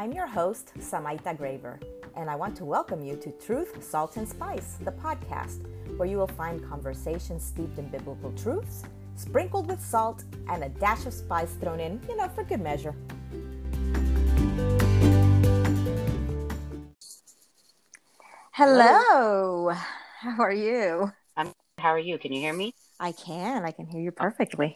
I'm your host, Samaita Graver, and I want to welcome you to Truth, Salt, and Spice, the podcast, where you will find conversations steeped in biblical truths, sprinkled with salt, and a dash of spice thrown in, for good measure. Hello. How are you? How are you? Can you hear me? I can hear you perfectly.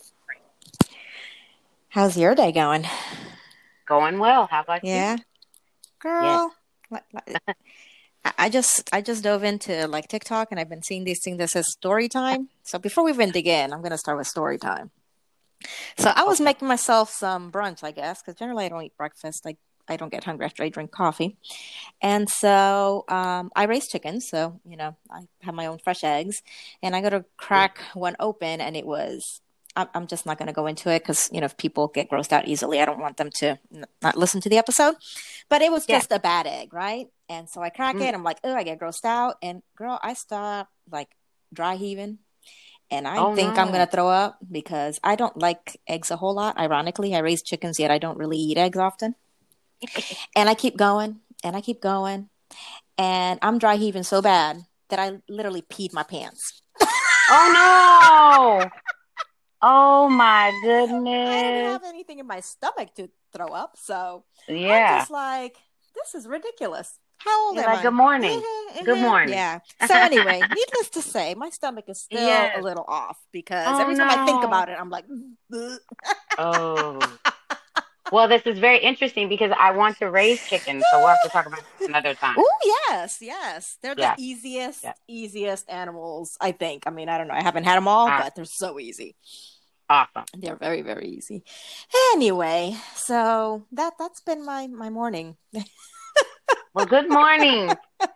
How's your day going? Going well. How about you? Girl. Yes. I just dove into TikTok, and I've been seeing these things that says story time. So before we even dig in, I'm going to start with story time. So I was making myself some brunch, I guess, because generally I don't eat breakfast. I don't get hungry after I drink coffee. And so I raise chickens. So, I have my own fresh eggs, and I go to crack one open, and it was, I'm just not going to go into it because, if people get grossed out easily, I don't want them to not listen to the episode. But it was just a bad egg, right? And so I crack it. I'm like, oh, I get grossed out. And girl, I stop dry heaving. And I think I'm going to throw up because I don't like eggs a whole lot. Ironically, I raise chickens, yet I don't really eat eggs often. And I keep going and I keep going. And I'm dry heaving so bad that I literally peed my pants. Oh, no. Oh, my goodness. I didn't have anything in my stomach to throw up. So I'm just like, this is ridiculous. How old am I? Good morning. Good morning. Yeah. So anyway, needless to say, my stomach is still a little off because every time I think about it, I'm like, oh. Well, this is very interesting because I want to raise chickens, so we'll have to talk about this another time. Oh, yes. They're the easiest animals, I think. I mean, I don't know. I haven't had them all, but they're so easy. Awesome. They're very, very easy. Anyway, so that's been my morning. Well, good morning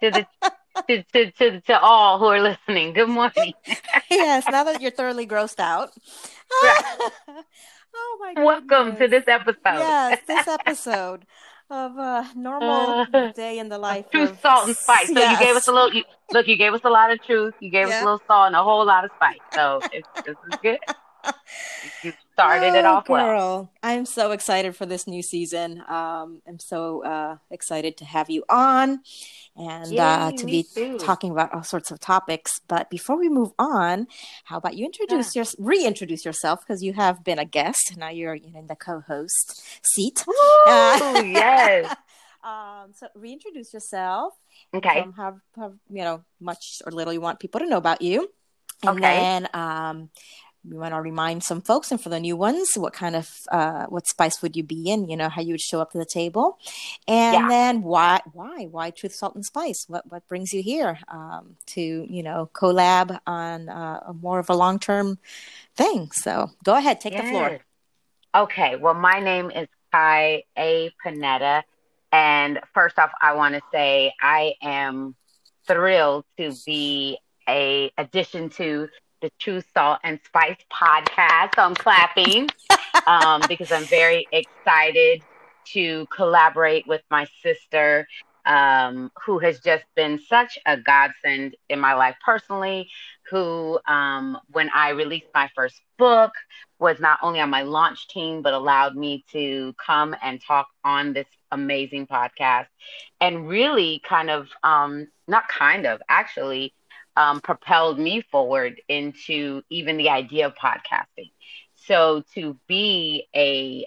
to all who are listening. Good morning. Yes, now that you're thoroughly grossed out. Oh my goodness. Welcome to this episode. Yes, this episode of a normal day in the life Truth, salt, and spice. So you gave us a little. You gave us a lot of truth. You gave us a little salt and a whole lot of spice. So this is good. You started it off well. I'm so excited for this new season. I'm so excited to have you on and to be talking about all sorts of topics. But before we move on, how about you reintroduce yourself, because you have been a guest. Now you're in the co-host seat. Yes. So reintroduce yourself. Okay. How much or little you want people to know about you. And then we want to remind some folks, and for the new ones, what kind of what spice would you be in? How you would show up to the table, and then why Truth, Salt, and Spice? What brings you here to collab on a more of a long-term thing? So go ahead, take the floor. Okay. Well, my name is Kai A. Panetta, and first off, I want to say I am thrilled to be a addition to the Truth, Salt, and Spice podcast. So I'm clapping because I'm very excited to collaborate with my sister, who has just been such a godsend in my life personally, who, when I released my first book, was not only on my launch team, but allowed me to come and talk on this amazing podcast and really actually propelled me forward into even the idea of podcasting. So to be a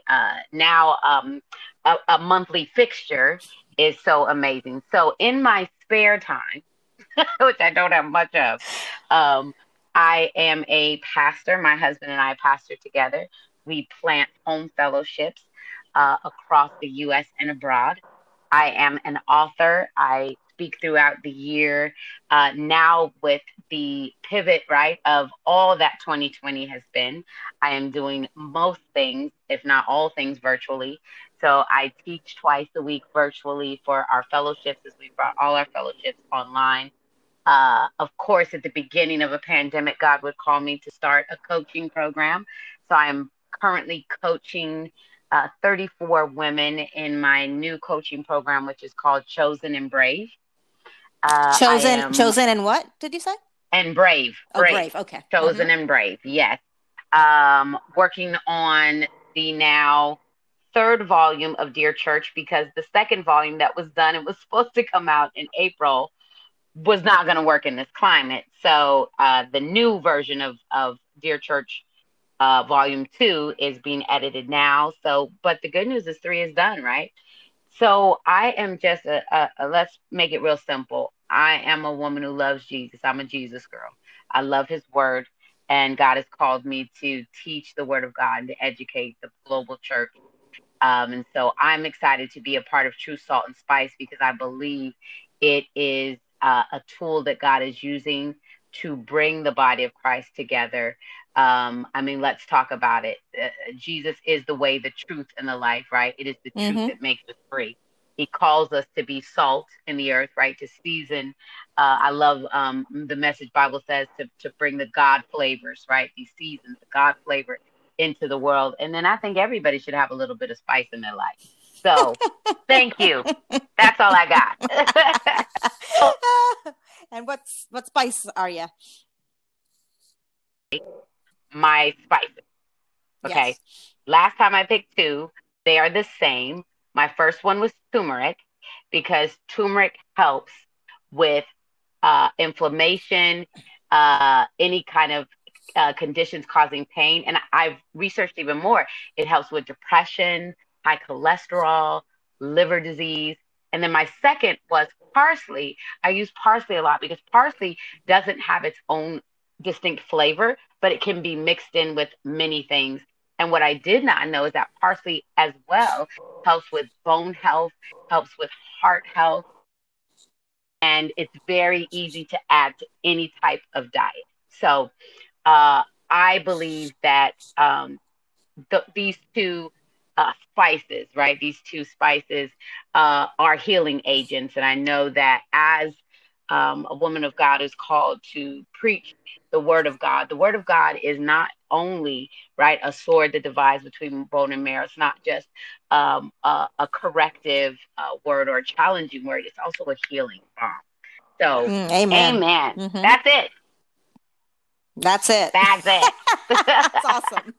monthly fixture is so amazing. So in my spare time, which I don't have much of, I am a pastor. My husband and I pastor together. We plant home fellowships across the U.S. and abroad. I am an author. I speak throughout the year. Now with the pivot, right, of all that 2020 has been, I am doing most things, if not all things, virtually. So I teach twice a week virtually for our fellowships, as we brought all our fellowships online. Of course, at the beginning of a pandemic, God would call me to start a coaching program. So I'm currently coaching 34 women in my new coaching program, which is called Chosen and Brave. Chosen and what did you say? And Brave. Brave. Okay. Chosen and Brave. Yes. Working on the now third volume of Dear Church because the second volume that was done, it was supposed to come out in April, was not going to work in this climate. So the new version of Dear Church volume 2 is being edited now. So, but the good news is 3 is done, right? So I am just let's make it real simple. I am a woman who loves Jesus. I'm a Jesus girl. I love his word, and God has called me to teach the word of God and to educate the global church. And so I'm excited to be a part of True Salt and Spice because I believe it is a tool that God is using to bring the body of Christ together. I mean, let's talk about it. Jesus is the way, the truth, and the life, right? It is the truth that makes us free. He calls us to be salt in the earth, right? To season. I love the Message Bible says to bring the God flavors, right? These seasons, the God flavor into the world. And then I think everybody should have a little bit of spice in their life. So thank you. That's all I got. And what spice are you? My spices. Okay. Yes. Last time I picked 2. They are the same. My first one was turmeric because turmeric helps with inflammation, any kind of conditions causing pain. And I've researched even more. It helps with depression, high cholesterol, liver disease. And then my second was parsley. I use parsley a lot because parsley doesn't have its own distinct flavor, but it can be mixed in with many things. And what I did not know is that parsley as well helps with bone health, helps with heart health, and it's very easy to add to any type of diet. So I believe that these 2 spices, right? These 2 spices are healing agents. And I know that as a woman of God is called to preach the word of God. The word of God is not only, right, a sword that divides between bone and marrow. It's not just a corrective word or a challenging word. It's also a healing balm. So, amen. Mm-hmm. That's it. That's it. That's awesome.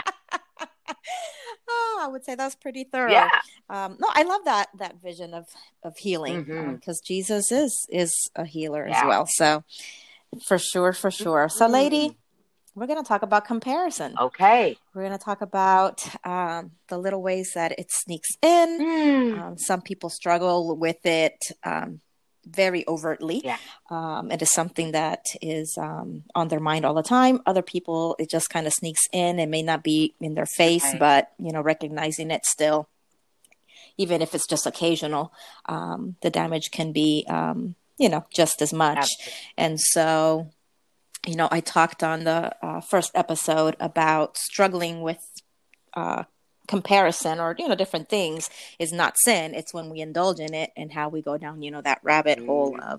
I would say that's pretty thorough. Yeah. No, I love that vision of healing because Jesus is a healer as well. So for sure. So lady, we're going to talk about comparison. Okay. We're going to talk about the little ways that it sneaks in. Some people struggle with it very overtly. Yeah. It is something that is on their mind all the time. Other people, it just kind of sneaks in. It may not be in their face, right, but, recognizing it still, even if it's just occasional, the damage can be, just as much. Absolutely. And so, I talked on the first episode about struggling with comparison or different things is not sin. It's when we indulge in it and how we go down that rabbit hole of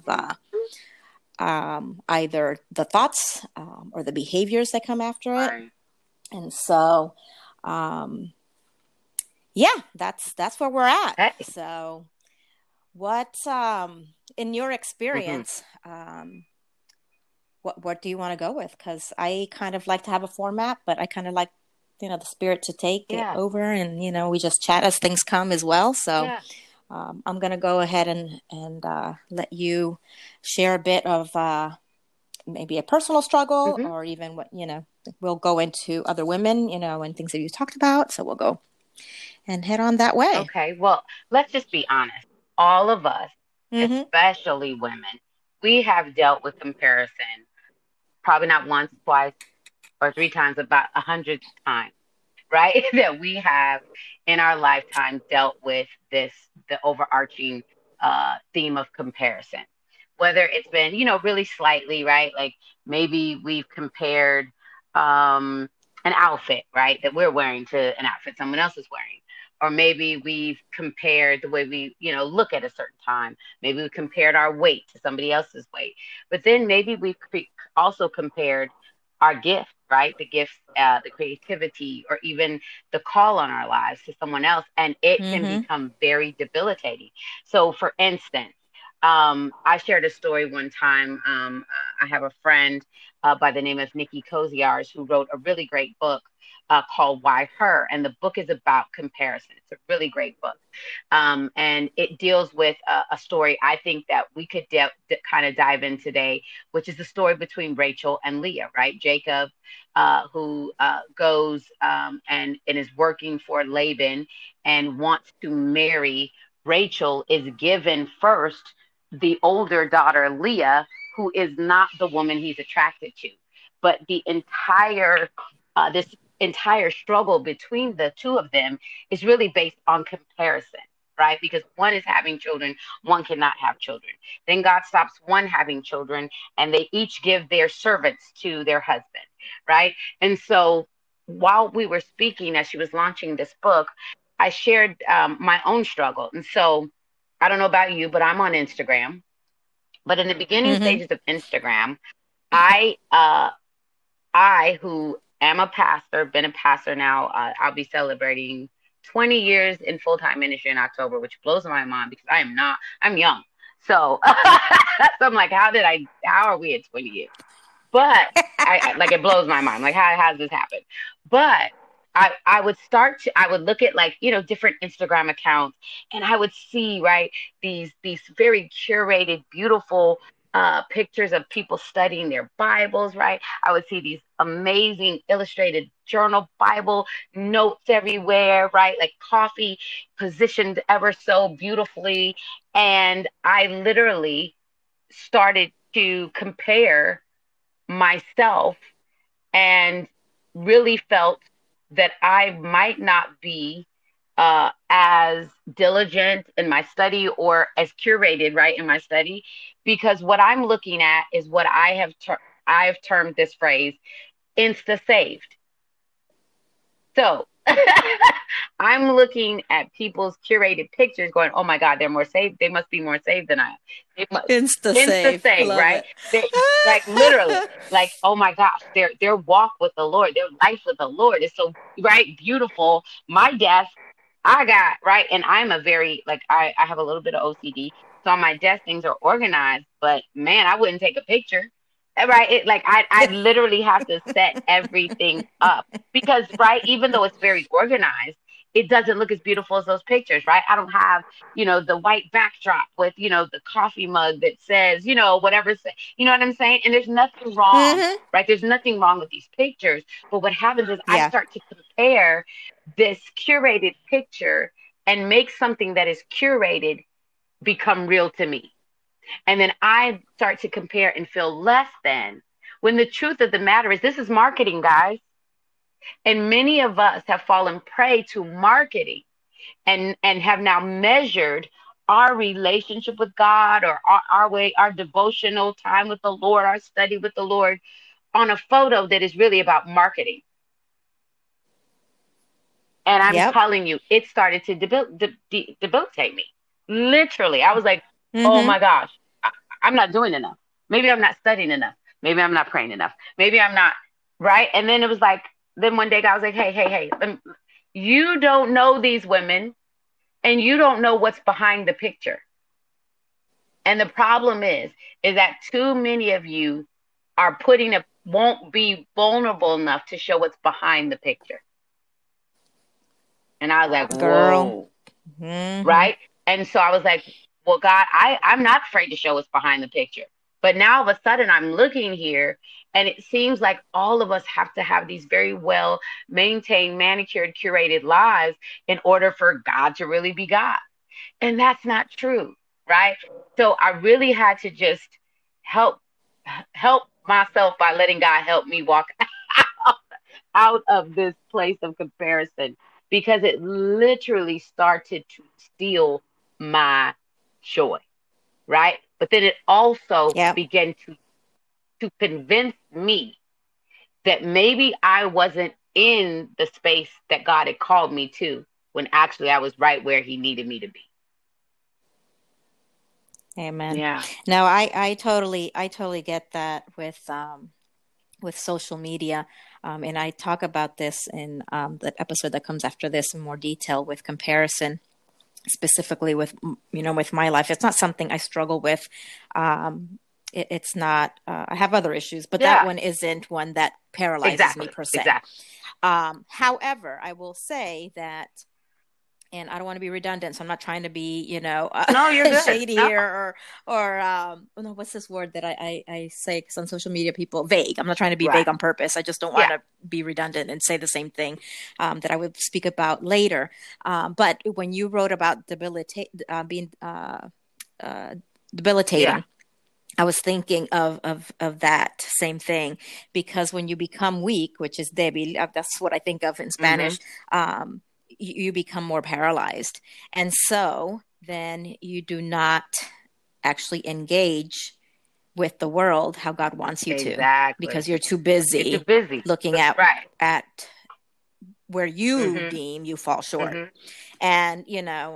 either the thoughts or the behaviors that come after it. Right. And so that's where we're at. Hey. So what in your experience what do you want to go with? Because I kind of like to have a format, but I kind of like the spirit to take it over, and we just chat as things come as well. So I'm going to go ahead and let you share a bit of maybe a personal struggle, or even what we'll go into other women, and things that you talked about. So we'll go and head on that way. Okay. Well, let's just be honest. All of us, especially women, we have dealt with comparison probably not once, twice, or 3 times, about 100 times, right? That we have in our lifetime dealt with the overarching theme of comparison. Whether it's been, really slightly, right? Like maybe we've compared an outfit, right, that we're wearing to an outfit someone else is wearing. Or maybe we've compared the way we, look at a certain time. Maybe we compared our weight to somebody else's weight. But then maybe we've also compared our gift, right? The gifts, the creativity, or even the call on our lives to someone else. And it can become very debilitating. So for instance, I shared a story one time. I have a friend by the name of Nikki Koziars who wrote a really great book called Why Her? And the book is about comparison. It's a really great book. And it deals with a story I think that we could kind of dive in today, which is the story between Rachel and Leah, right? Jacob, who goes and is working for Laban and wants to marry Rachel, is given first the older daughter, Leah, who is not the woman he's attracted to. But this entire struggle between the two of them is really based on comparison, right? Because one is having children, one cannot have children. Then God stops one having children, and they each give their servants to their husband, right? And so while we were speaking, as she was launching this book, I shared my own struggle. And so I don't know about you, but I'm on Instagram. But in the beginning stages of Instagram, I who am a pastor, been a pastor now, I'll be celebrating 20 years in full-time ministry in October, which blows my mind because I'm young. So, so I'm like, how are we at 20 years? But it blows my mind. Like, how does this happen? But I would look at different Instagram accounts, and I would see, right, these very curated, beautiful pictures of people studying their Bibles, right? I would see these amazing illustrated journal Bible notes everywhere, right? Like coffee positioned ever so beautifully. And I literally started to compare myself and really felt that I might not be as diligent in my study or as curated, right, in my study, because what I'm looking at is what I have termed this phrase, insta saved. So I'm looking at people's curated pictures going, oh my God, they're more saved. They must be more saved than I am. Insta save, right? Like literally, like, oh my gosh, their walk with the Lord, their life with the Lord is so, right, beautiful. My desk, I got, right. And I'm a very, I have a little bit of OCD. So on my desk, things are organized, but man, I wouldn't take a picture. Right. I literally have to set everything up because, right, even though it's very organized, it doesn't look as beautiful as those pictures, right? I don't have, the white backdrop with, the coffee mug that says, whatever, you know what I'm saying? And there's nothing wrong, right? There's nothing wrong with these pictures. But what happens is I start to compare this curated picture and make something that is curated become real to me. And then I start to compare and feel less than, when the truth of the matter is this is marketing, guys. And many of us have fallen prey to marketing and have now measured our relationship with God or our devotional time with the Lord, our study with the Lord on a photo that is really about marketing. And I'm telling you, it started to debilitate me. Literally, I was like, oh my gosh, I'm not doing enough. Maybe I'm not studying enough. Maybe I'm not praying enough. Maybe I'm not, right? And then it was like, then one day God was like, hey, you don't know these women and you don't know what's behind the picture. And the problem is that too many of you are won't be vulnerable enough to show what's behind the picture. And I was like, whoa, right? And so I was like, well, God, I'm not afraid to show what's behind the picture. But now all of a sudden I'm looking here and it seems like all of us have to have these very well maintained, manicured, curated lives in order for God to really be God. And that's not true, right? So I really had to just help myself by letting God help me walk out of this place of comparison, because it literally started to steal my joy, right? But then it also began to convince me that maybe I wasn't in the space that God had called me to, when actually I was right where he needed me to be. Amen. Yeah. No, I totally get that with social media. And I talk about this in the episode that comes after this in more detail with comparison. specifically with, with my life. It's not something I struggle with. It's not, I have other issues, but that one isn't one that paralyzes me per se. Exactly. However, I will say that, and I don't want to be redundant, so I'm not trying to be, no, you're good. shady or no, what's this word that I say, because on social media people vague. I'm not trying to be vague on purpose. I just don't want to be redundant and say the same thing that I would speak about later. But when you wrote about being debilitating, I was thinking of that same thing, because when you become weak, which is débil, that's what I think of in Spanish, you become more paralyzed. And so then you do not actually engage with the world how God wants you to, because you're too busy, looking at where you deem you fall short. And,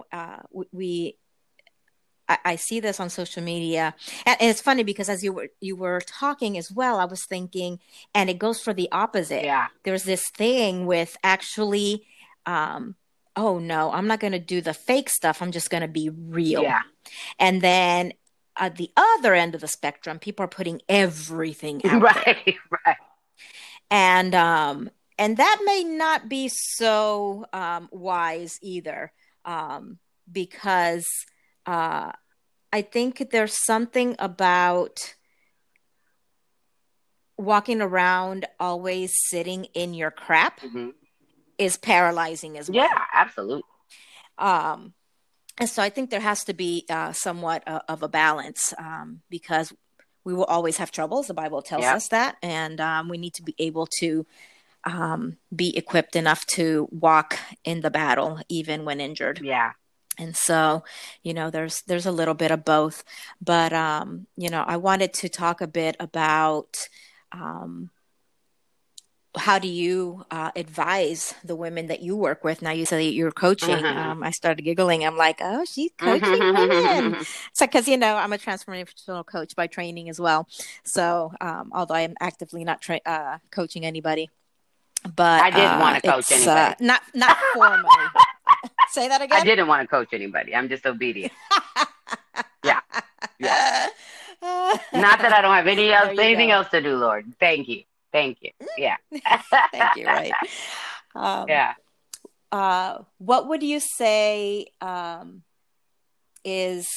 I see this on social media, and it's funny because as you were talking as well, I was thinking, and it goes for the opposite. There's this thing with actually, oh no, I'm not going to do the fake stuff. I'm just going to be real. And then at the other end of the spectrum, people are putting everything out there. Right. And that may not be so wise either, because I think there's something about walking around always sitting in your crap is paralyzing as well. Yeah, absolutely. And so I think there has to be somewhat of a balance, because we will always have troubles. The Bible tells us that. And we need to be able to be equipped enough to walk in the battle, even when injured. And so, there's a little bit of both. But, I wanted to talk a bit about how do you advise the women that you work with? Now you said that you're coaching. I started giggling. I'm like, oh, she's coaching women. So, because, I'm a transformational coach by training as well. So, although I am actively not coaching anybody. But I didn't want to coach anybody. Not formally. Say that again? I didn't want to coach anybody. I'm just obedient. Yeah. Not that I don't have anything else to do, Lord. Thank you. Yeah. Thank you. Right. What would you say is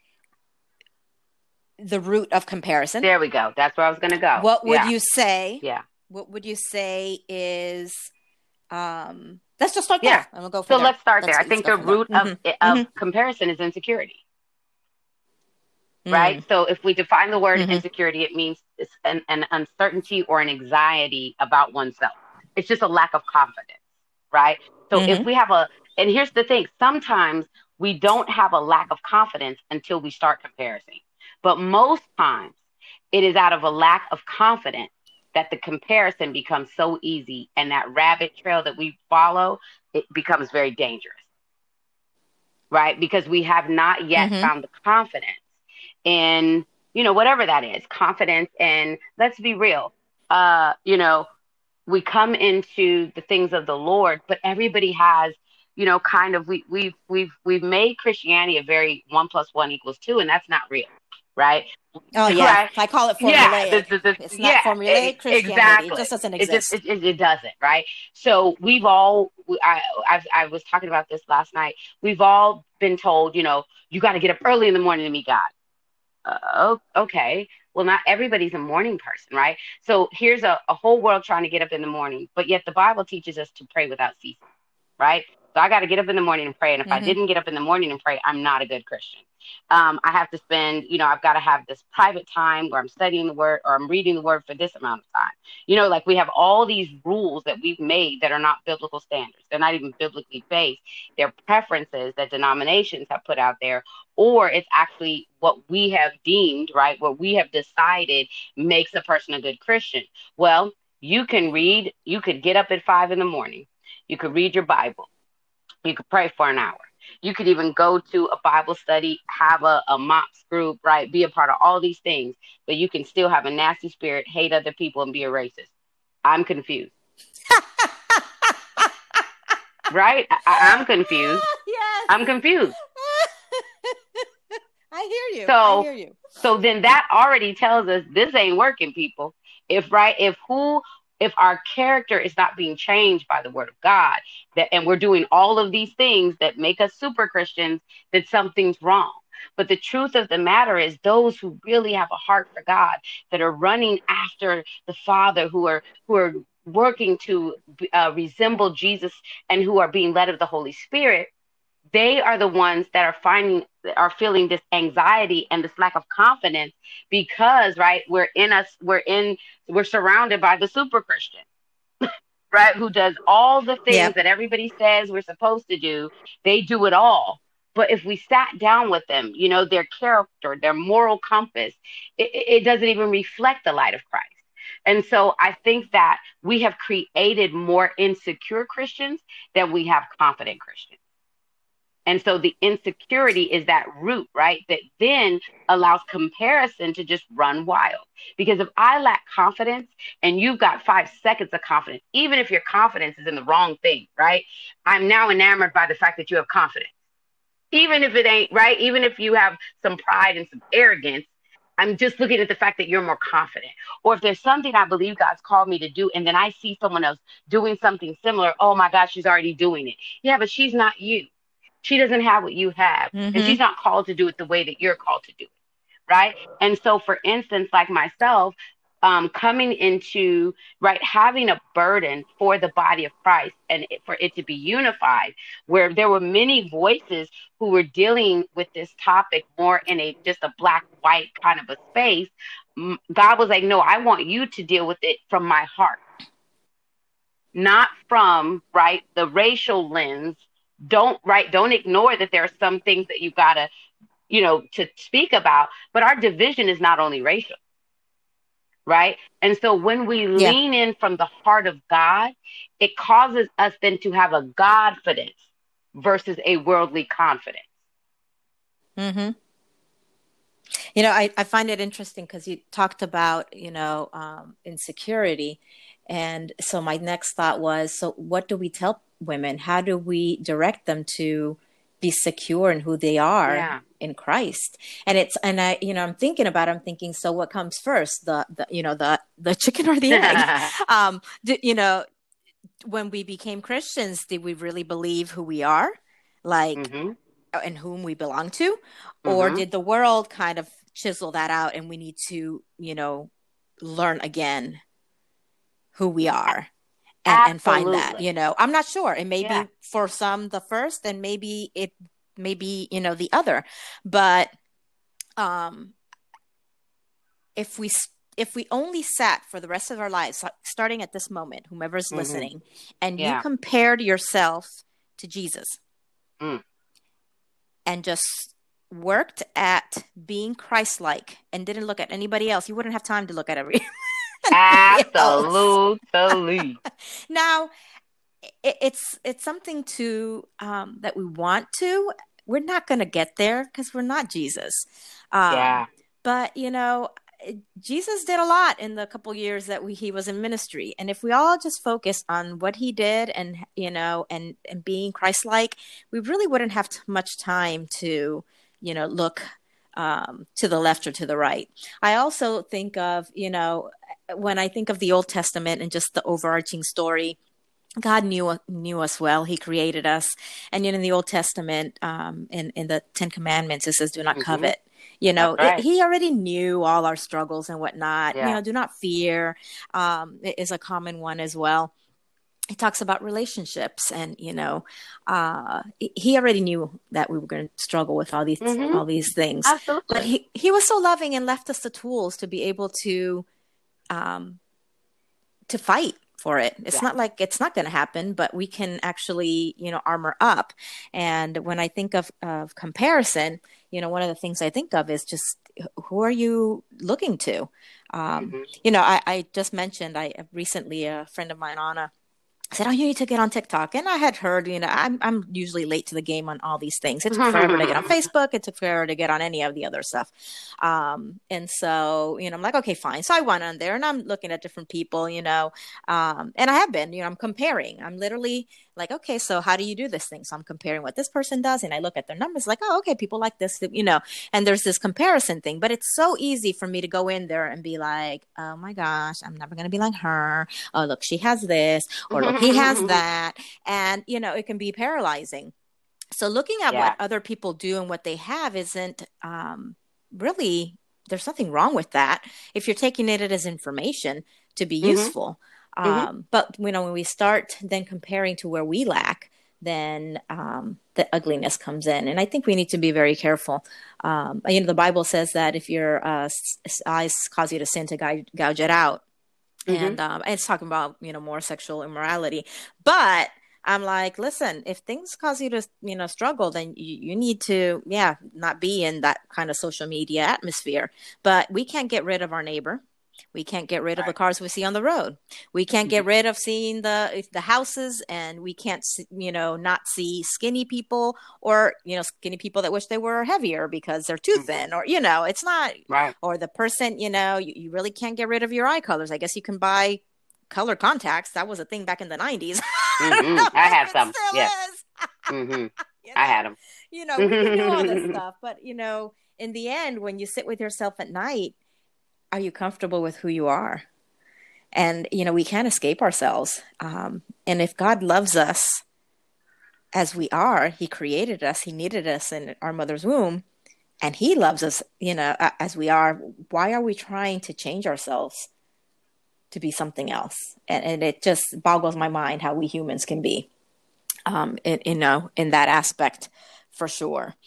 the root of comparison? There we go. That's where I was going to go. What would you say? Yeah. What would you say is? Let's just start there. And we'll go from there. Let's start there. I think the root of comparison is insecurity. Right? So if we define the word insecurity, it means it's an uncertainty or an anxiety about oneself. It's just a lack of confidence, right? So if we have and here's the thing, sometimes we don't have a lack of confidence until we start comparing. But most times it is out of a lack of confidence that the comparison becomes so easy, and that rabbit trail that we follow, it becomes very dangerous, right? Because we have not yet found the confidence in, whatever that is, confidence. And let's be real, we come into the things of the Lord, but everybody has, we've made Christianity a very 1 + 1 = 2, and that's not real. Right. Oh yeah. Right? I call it formulaic. It's not formulaic Christianity. Exactly. It just doesn't exist. It doesn't. Right. So we've all, I was talking about this last night. We've all been told, you got to get up early in the morning to meet God. Okay. Well, not everybody's a morning person, right? So here's a whole world trying to get up in the morning, but yet the Bible teaches us to pray without ceasing, right? So I got to get up in the morning and pray. And if I didn't get up in the morning and pray, I'm not a good Christian. I have to spend, I've got to have this private time where I'm studying the word or I'm reading the word for this amount of time. Like we have all these rules that we've made that are not biblical standards. They're not even biblically based. They're preferences that denominations have put out there, or it's actually what we have deemed, right? What we have decided makes a person a good Christian. Well, you could get up at 5 a.m. You could read your Bible. You could pray for an hour. You could even go to a Bible study, have a MOPS group, right? Be a part of all these things, but you can still have a nasty spirit, hate other people, and be a racist. I'm confused. Right? I'm confused. Yes. I'm confused. I hear you. I So, hear you. so then that already tells us this ain't working, people. If our character is not being changed by the word of God, and we're doing all of these things that make us super Christians, then something's wrong. But the truth of the matter is, those who really have a heart for God, that are running after the Father, who are working to resemble Jesus, and who are being led of the Holy Spirit, they are the ones that are feeling this anxiety and this lack of confidence, because right, we're surrounded by the super Christian, right, who does all the things Yep. that everybody says we're supposed to do. They do it all. But if we sat down with them, their character, their moral compass, it doesn't even reflect the light of Christ. And so I think that we have created more insecure Christians than we have confident Christians. And so the insecurity is that root, right? That then allows comparison to just run wild. Because if I lack confidence and you've got 5 seconds of confidence, even if your confidence is in the wrong thing, right? I'm now enamored by the fact that you have confidence. Even if it ain't right, even if you have some pride and some arrogance, I'm just looking at the fact that you're more confident. Or if there's something I believe God's called me to do, and then I see someone else doing something similar, oh my gosh, she's already doing it. Yeah, but she's not you. She doesn't have what you have, and she's Mm-hmm. not called to do it the way that you're called to do it, right? And so, for instance, like myself, coming into right, having a burden for the body of Christ, and for it to be unified, where there were many voices who were dealing with this topic more in a just a black white kind of a space. God was like, no, I want you to deal with it from my heart, not from right the racial lens. Don't ignore that there are some things that you gotta to speak about, but our division is not only racial, right? And so when we Yeah. lean in from the heart of God, it causes us then to have a Godfidence versus a worldly confidence. Mm-hmm. I find it interesting because you talked about, insecurity. And so my next thought was, so what do we tell women? How do we direct them to be secure in who they are Yeah. in Christ? I'm thinking, so what comes first, the chicken or the egg? When we became Christians, did we really believe who we are? Like, Mm-hmm. and whom we belong to? Or Mm-hmm. did the world kind of chisel that out and we need to, learn again who we are and find that, Absolutely. I'm not sure. It may Yeah. be for some the first, and maybe it may be, the other. But if we only sat for the rest of our lives, starting at this moment, whomever's Mm-hmm. listening, and you Yeah. compared yourself to Jesus Mm. and just worked at being Christ-like and didn't look at anybody else, you wouldn't have time to look at anybody else. Absolutely. Now, it's something to that we want to. We're not going to get there because we're not Jesus. Yeah. But Jesus did a lot in the couple years that he was in ministry, and if we all just focus on what he did, and and being Christ-like, we really wouldn't have much time to look to the left or to the right. I also think of when I think of the Old Testament and just the overarching story, God knew us well. He created us, and yet in the Old Testament, in the Ten Commandments, it says, "Do not Mm-hmm. covet." That's right. He already knew all our struggles and whatnot. Yeah. Do not fear is a common one as well. He talks about relationships, and he already knew that we were going to struggle with all Mm-hmm. these things. Absolutely. But he was so loving and left us the tools to be able to fight for it. It's not like it's not going to happen, but we can actually, armor up. And when I think of comparison, one of the things I think of is just, who are you looking to? Mm-hmm. I just mentioned, I recently, a friend of mine, Anna, said, "Oh, you need to get on TikTok." And I had heard, I'm usually late to the game on all these things. It took forever to get on Facebook. It took forever to get on any of the other stuff. And so, I'm like, okay, fine. So I went on there and I'm looking at different people, and I have been, I'm comparing. I'm literally like, okay, so how do you do this thing? So I'm comparing what this person does, and I look at their numbers like, oh, okay, people like this, and there's this comparison thing. But it's so easy for me to go in there and be like, oh my gosh, I'm never going to be like her. Oh, look, she has this, or look, he has that. And, it can be paralyzing. So looking at what other people do and what they have isn't really, there's nothing wrong with that if you're taking it as information to be useful. But when we start then comparing to where we lack, then the ugliness comes in. And I think we need to be very careful. The Bible says that if your eyes cause you to sin, to gouge it out. And it's talking about, more sexual immorality. But I'm like, listen, if things cause you to, struggle, then you need to, not be in that kind of social media atmosphere. But we can't get rid of our neighbor. We can't get rid of the cars we see on the road. We can't get rid of seeing the houses, and we can't, not see skinny people, or, skinny people that wish they were heavier because they're too thin, or, it's not right. Or the person, you really can't get rid of your eye colors. I guess you can buy color contacts. That was a thing back in the 90s. I had some. Yeah. I had them. We can do all this stuff, but in the end, when you sit with yourself at night, are you comfortable with who you are? And, we can't escape ourselves. And if God loves us as we are, he created us, he knitted us in our mother's womb, and he loves us, as we are. Why are we trying to change ourselves to be something else? And it just boggles my mind how we humans can be, in that aspect, for sure.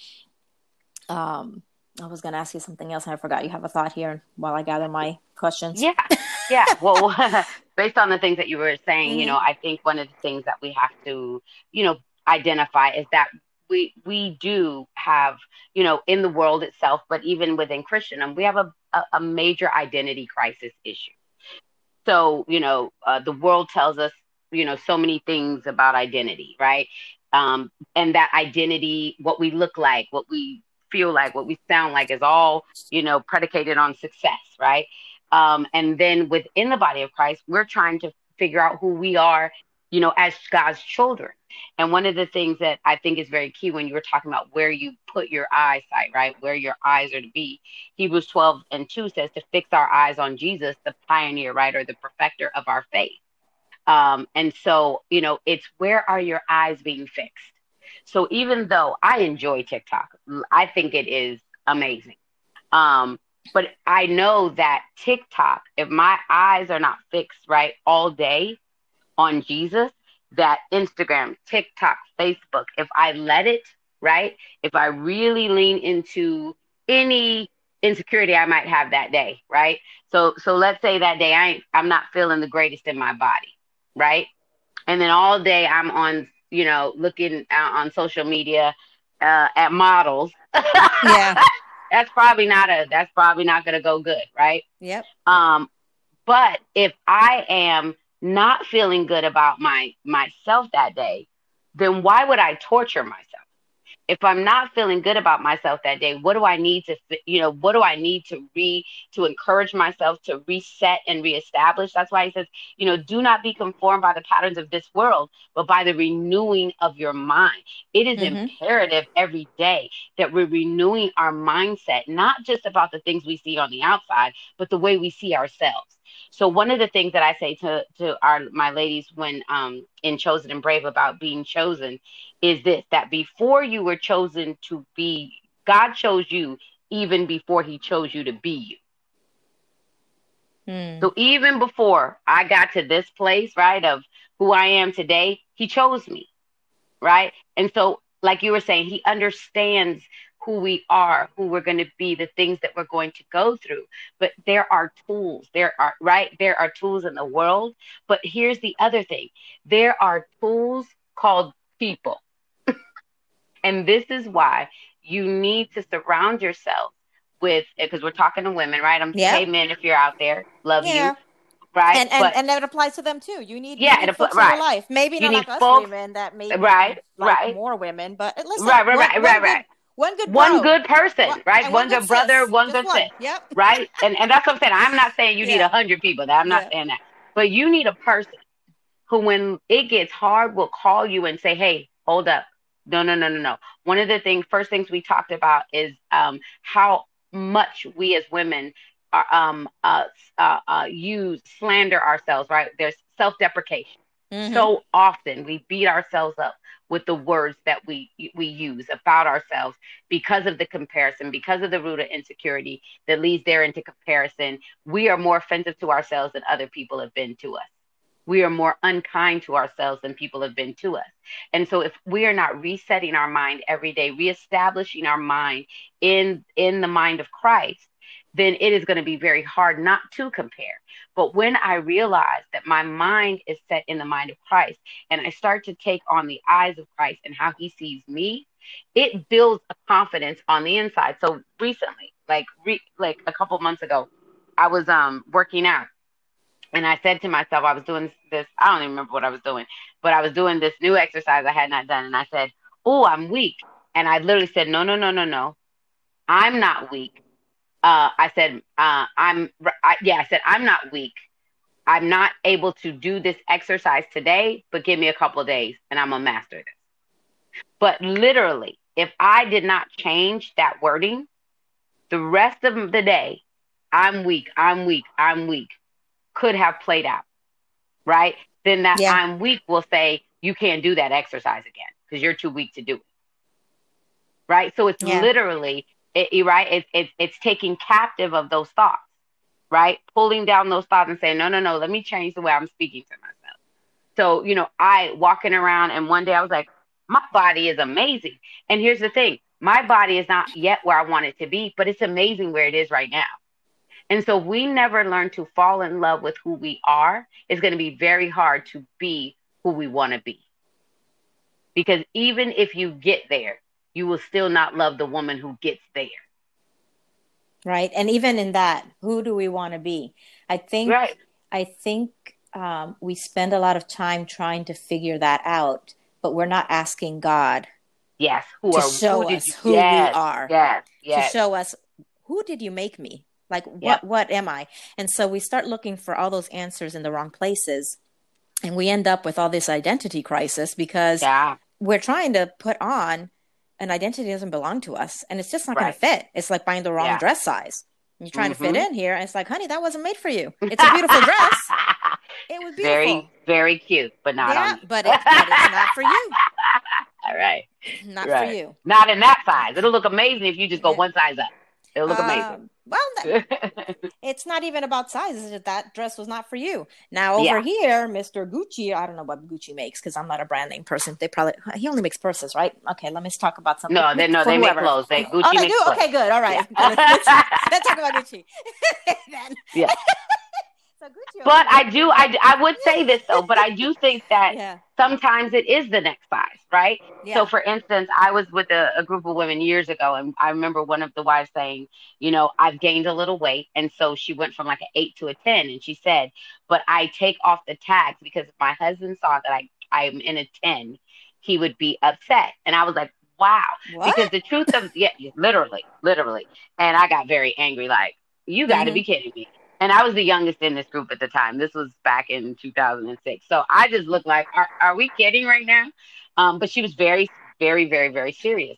I was going to ask you something else, and I forgot. You have a thought here while I gather my questions? Yeah. Well, based on the things that you were saying, I think one of the things that we have to, identify is that we do have, in the world itself, but even within Christendom, we have a major identity crisis issue. So, the world tells us, so many things about identity, right? And that identity, what we look like, what we feel like, what we sound like, is all, predicated on success, right? And then within the body of Christ, we're trying to figure out who we are, as God's children. And one of the things that I think is very key when you were talking about where you put your eyesight, right? Where your eyes are to be. Hebrews 12:2 says to fix our eyes on Jesus, the pioneer, right? Or the perfecter of our faith. And so, it's where are your eyes being fixed? So even though I enjoy TikTok, I think it is amazing. But I know that TikTok, if my eyes are not fixed right all day on Jesus, that Instagram, TikTok, Facebook, if I let it, right, if I really lean into any insecurity I might have that day, right? So let's say that day I'm not feeling the greatest in my body, right? And then all day I'm on, looking on social media at models. Yeah. That's probably not going to go good, right? Yep. But if I am not feeling good about myself that day, then why would I torture myself? If I'm not feeling good about myself that day, what do I need to encourage myself to reset and reestablish? That's why he says, do not be conformed by the patterns of this world, but by the renewing of your mind. It is imperative every day that we're renewing our mindset, not just about the things we see on the outside, but the way we see ourselves. So one of the things that I say to my ladies when in Chosen and Brave about being chosen is this, that before you were chosen to be, God chose you even before he chose you to be you. So even before I got to this place, right, of who I am today, he chose me, right? And so, like you were saying, he understands who we are, who we're going to be, the things that we're going to go through. But there are tools. There are tools in the world. But here's the other thing. There are tools called people. And this is why you need to surround yourself with, because we're talking to women, right? Hey, men, if you're out there, love you. right? And that applies to them too. You Yeah, need folks in your right. life. Maybe You not need like us folks, women that maybe right, like right, more women, but listen, right, right, right, right, right. one good One bro, good person, right? and one One good good brother, sis, one just good sis, one. Yep. right? And that's what I'm saying. I'm not saying you need Yeah. 100 people. That I'm not Yeah. saying that, but you need a person who, when it gets hard, will call you and say, "Hey, hold up, no, no, no, no, no." One of the first things we talked about is how much we as women are, use slander ourselves. Right? There's self-deprecation. Mm-hmm. So often we beat ourselves up with the words that we use about ourselves because of the comparison, because of the root of insecurity that leads there into comparison. We are more offensive to ourselves than other people have been to us. We are more unkind to ourselves than people have been to us. And so if we are not resetting our mind every day, reestablishing our mind in the mind of Christ, then it is going to be very hard not to compare. But when I realize that my mind is set in the mind of Christ and I start to take on the eyes of Christ and how he sees me, it builds a confidence on the inside. So recently, like a couple months ago, I was working out, and I said to myself, I was doing this, I don't even remember what I was doing, but I was doing this new exercise I had not done. And I said, "Oh, I'm weak." And I literally said, "No, no, no, no, no. I'm not weak." I said, I said, "I'm not weak. I'm not able to do this exercise today, but give me a couple of days and I'm going to master this." But literally, if I did not change that wording, the rest of the day, "I'm weak, I'm weak, I'm weak," could have played out. Right? Then that Yeah. "I'm weak" will say, "You can't do that exercise again because you're too weak to do it." Right? So it's Yeah. literally, right? It's taking captive of those thoughts, right? Pulling down those thoughts and saying, "No, no, no, let me change the way I'm speaking to myself." So, I walking around, and one day I was like, my body is amazing. And here's the thing, my body is not yet where I want it to be, but it's amazing where it is right now. And so we never learn to fall in love with who we are. It's going to be very hard to be who we want to be. Because even if you get there, you will still not love the woman who gets there. Right. And even in that, who do we want to be? I Right. think, we spend a lot of time trying to figure that out, but we're not asking God Yes. to Who show did us you? who we Yes. are, Yes. to Yes. show us who did you make me? Like, Yep. what am I? And so we start looking for all those answers in the wrong places. And we end up with all this identity crisis because Yeah. we're trying to put on an identity that doesn't belong to us. And it's just not going Right. to fit. It's like buying the wrong Yeah. dress size. You're trying to fit Mm-hmm. in here. And it's like, honey, that wasn't made for you. It's a beautiful dress. It was Very, beautiful. very cute, but not Yeah, on you. but it's not for you. All right. Not for Right. you. Not in that size. It'll look amazing if you just go Yeah. one size up. It'll look amazing. Well, it's not even about sizes. That dress was not for you. Now over Yeah. here, Mr. Gucci, I don't know what Gucci makes because I'm not a brand name person. He only makes purses, right? Okay, let me talk about something. No, they For make whoever. clothes. Oh, Gucci they makes do? clothes. Okay, good. All right. Yeah. Let's talk about Gucci. Then. Yeah. So Gucci. But I would say this though, but I do think that Yeah. sometimes it is the next size, right? Yeah. So for instance, I was with a group of women years ago, and I remember one of the wives saying, "I've gained a little weight." And so she went from like an 8 to a 10. And she said, "But I take off the tags because if my husband saw that I'm in a 10, he would be upset." And I was like, wow. What? Because the truth of, yeah, literally. And I got very angry, like, you got to be kidding me. And I was the youngest in this group at the time. This was back in 2006. So I just looked like, are we kidding right now? But she was very, very, very, very serious.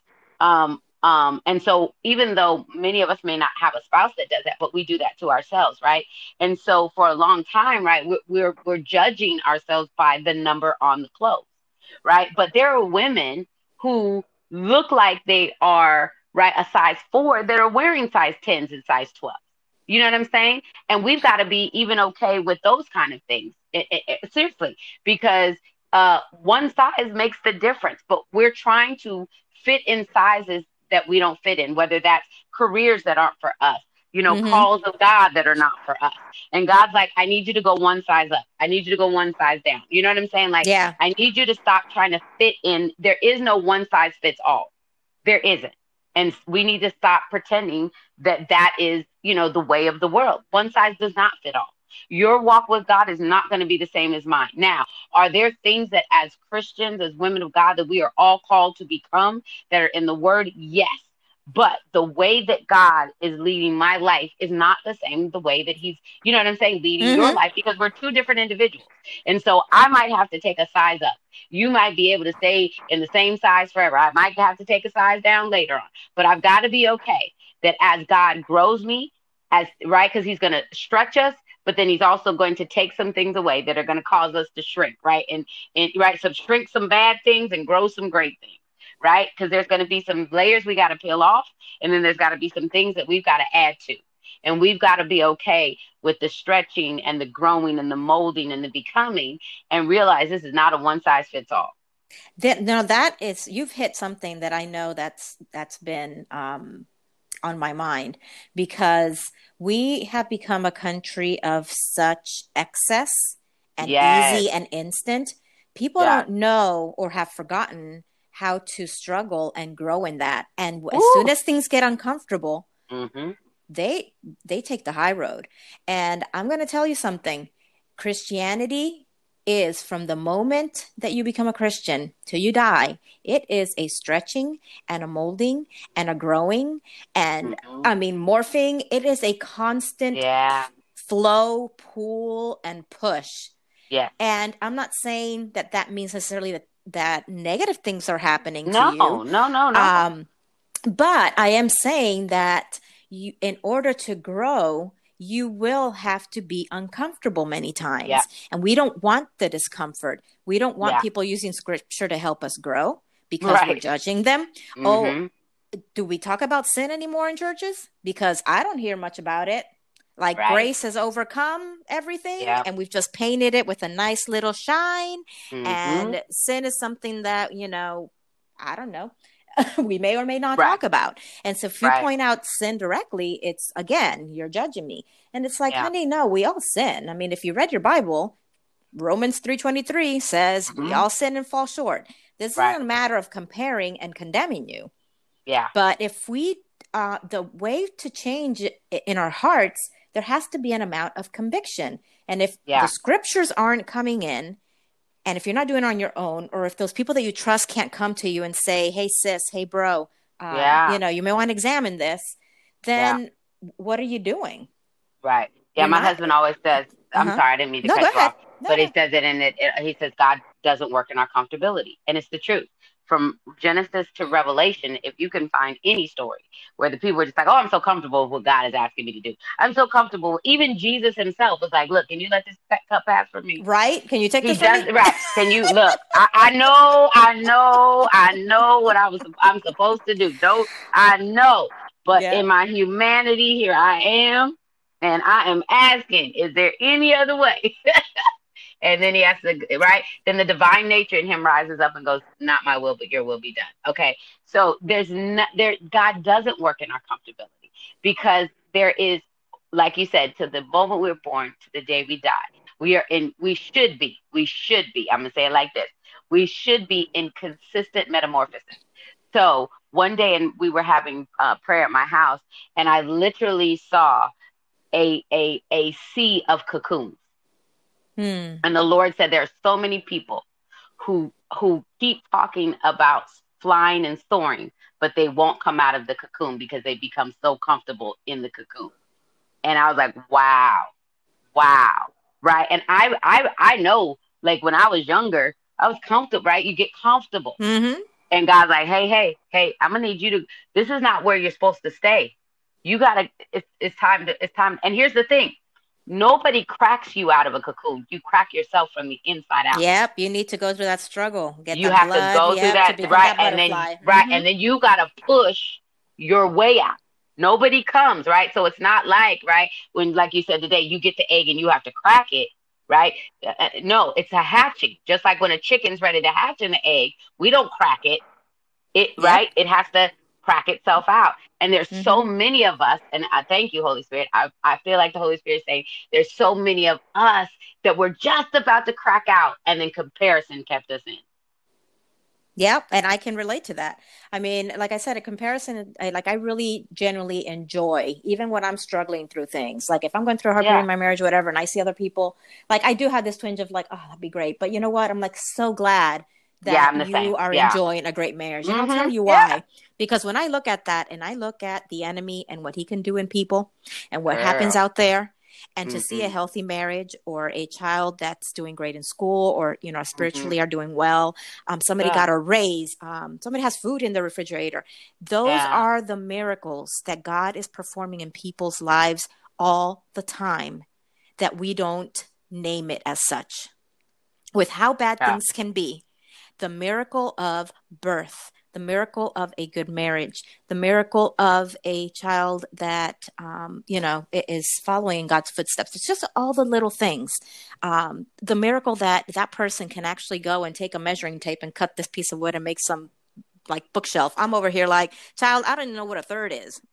And so even though many of us may not have a spouse that does that, but we do that to ourselves, right? And so for a long time, right, we're judging ourselves by the number on the clothes, right? But there are women who look like they are, right, a size 4 that are wearing size 10s and size 12. You know what I'm saying? And we've got to be even okay with those kind of things. Seriously, because one size makes the difference, but we're trying to fit in sizes that we don't fit in, whether that's careers that aren't for us, calls of God that are not for us. And God's like, I need you to go one size up. I need you to go one size down. You know what I'm saying? Like, yeah. I need you to stop trying to fit in. There is no one size fits all. There isn't. And we need to stop pretending that is, the way of the world. One size does not fit all. Your walk with God is not going to be the same as mine. Now, are there things that as Christians, as women of God, that we are all called to become that are in the word? Yes. But the way that God is leading my life is not the same the way that he's, you know what I'm saying, leading your Mm-hmm. life, because we're two different individuals. And so I might have to take a size up. You might be able to stay in the same size forever. I might have to take a size down later on. But I've got to be okay that as God grows me, as right, because he's going to stretch us, but then he's also going to take some things away that are going to cause us to shrink, right? And right, so shrink some bad things and grow some great things, right? Because there's going to be some layers we got to peel off, and then there's got to be some things that we've got to add to. And we've got to be okay with the stretching and the growing and the molding and the becoming, and realize this is not a one size fits all. Now that is, you've hit something that I know that's been on my mind, because we have become a country of such excess and Yes. easy and instant. People Yeah. don't know or have forgotten how to struggle and grow in that. And as Ooh. soon as things get uncomfortable, Mm-hmm. they take the high road. And I'm going to tell you something. Christianity is, from the moment that you become a Christian till you die, it is a stretching and a molding and a growing and I mean morphing. It is a constant flow, pull, and push. Yeah. And I'm not saying that that means necessarily that negative things are happening to you. No. But I am saying that you, in order to grow, you will have to be uncomfortable many times. Yeah. And we don't want the discomfort. We don't want people using scripture to help us grow because we're judging them. Mm-hmm. Oh, do we talk about sin anymore in churches? Because I don't hear much about it. Like grace has overcome everything, and we've just painted it with a nice little shine. Mm-hmm. And sin is something that, you know, I don't know, we may or may not talk about. And so if you point out sin directly, it's, again, you're judging me. And it's like, honey, no, we all sin. I mean, if you read your Bible, Romans 3:23 says we all sin and fall short. This isn't a matter of comparing and condemning you. Yeah. But if we, the way to change in our hearts, there has to be an amount of conviction. And if the scriptures aren't coming in, and if you're not doing it on your own, or if those people that you trust can't come to you and say, hey, sis, hey, bro, you know, you may want to examine this, then what are you doing? Right. Yeah, my husband always says, I'm sorry, I didn't mean to cut you off, but he says it in it. He says, God doesn't work in our comfortability. And it's the truth. From Genesis to Revelation, if you can find any story where the people were just like, oh, I'm so comfortable with what God is asking me to do. I'm so comfortable. Even Jesus himself was like, look, can you let this cup pass for me? Right. Can you take this from me? Right. Can you look? I know what I'm supposed to do. I know. But in my humanity, here I am. And I am asking, is there any other way? And then he has to, right? Then the divine nature in him rises up and goes, not my will, but your will be done. Okay. So God doesn't work in our comfortability, because there is, like you said, to the moment we're born to the day we die, we should be, I'm going to say it like this. We should be in consistent metamorphosis. So one day, and we were having prayer at my house, and I literally saw a sea of cocoons. And the Lord said there are so many people who keep talking about flying and soaring, but they won't come out of the cocoon because they become so comfortable in the cocoon. And I was like, wow. Right. And I know, like, when I was younger, I was comfortable, right? You get comfortable. Mm-hmm. And God's like, hey, I'm going to need you to, this is not where you're supposed to stay. You got to, it's time. And here's the thing. Nobody cracks you out of a cocoon. You crack yourself from the inside out. Yep, you need to go through that struggle. You have to go through that, right? And then, and then you got to push your way out. Nobody comes, right? So it's not like, right, when, like you said today, you get the egg and you have to crack it, right? No, it's a hatching. Just like when a chicken's ready to hatch in the egg, we don't crack it. Right? It has to crack itself out. And there's so many of us, and I thank you, Holy Spirit. I feel like the Holy Spirit is saying there's so many of us that we're just about to crack out, and then comparison kept us in. Yeah, and I can relate to that. I mean, like I said, a comparison, I really genuinely enjoy, even when I'm struggling through things. Like if I'm going through a hard period Yeah. in my marriage, or whatever, and I see other people, like I do have this twinge of like, oh, that'd be great. But you know what? I'm like so glad Yeah, that I'm the same. you are Yeah. enjoying a great marriage. And I'll tell Mm-hmm. you Yeah. why. Because when I look at that and I look at the enemy and what he can do in people and what happens Girl. out there, and to see a Mm-hmm. healthy marriage or a child that's doing great in school or, you know, Mm-hmm. spiritually are doing well, somebody Yeah. got a raise, somebody has food in the refrigerator. Those Yeah. are the miracles that God is performing in people's lives all the time that we don't name it as such. With how bad Yeah. things can be, the miracle of birth, the miracle of a good marriage, the miracle of a child that, is following God's footsteps. It's just all the little things. The miracle that that person can actually go and take a measuring tape and cut this piece of wood and make some like bookshelf. I'm over here like, child, I don't even know what a third is.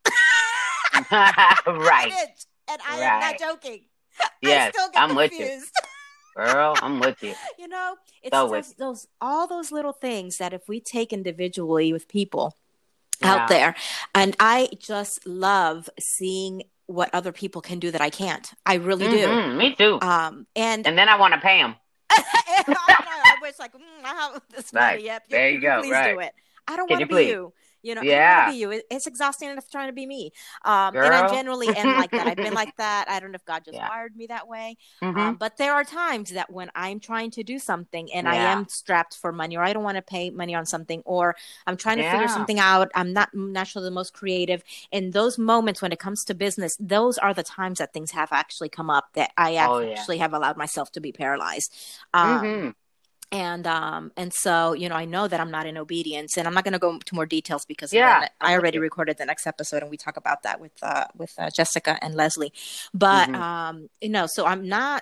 An Right. inch. And I am not Right. joking. I Yes, still get I'm with you. confused. Girl, I'm with you. You know, it's So with just you. those all those little things that if we take individually with people out Yeah. there, and I just love seeing what other people can do that I can't. I really do. Mm-hmm. Me too. And And then I want to pay them. I wish like I have this Right. money. Yep, yep. There you Could you go. please do Right. it? I don't Can want you to be please? you. You know, I don't want to be Yeah. you. It's exhausting enough trying to be me. And I Girl. generally am like that. I've been like that. I don't know if God just Yeah. wired me that way. Mm-hmm. But there are times that when I'm trying to do something and I Yeah. am strapped for money, or I don't want to pay money on something, or I'm trying to figure Yeah. something out. I'm not naturally the most creative. In those moments when it comes to business, those are the times that things have actually come up that I Oh yeah. actually have allowed myself to be paralyzed. Um, Mm-hmm. and so, you know, I know that I'm not in obedience, and I'm not going to go into more details because again, Yeah. I I'm with already you. recorded the next episode and we talk about that with Jessica and Leslie. But Mm-hmm. so I'm not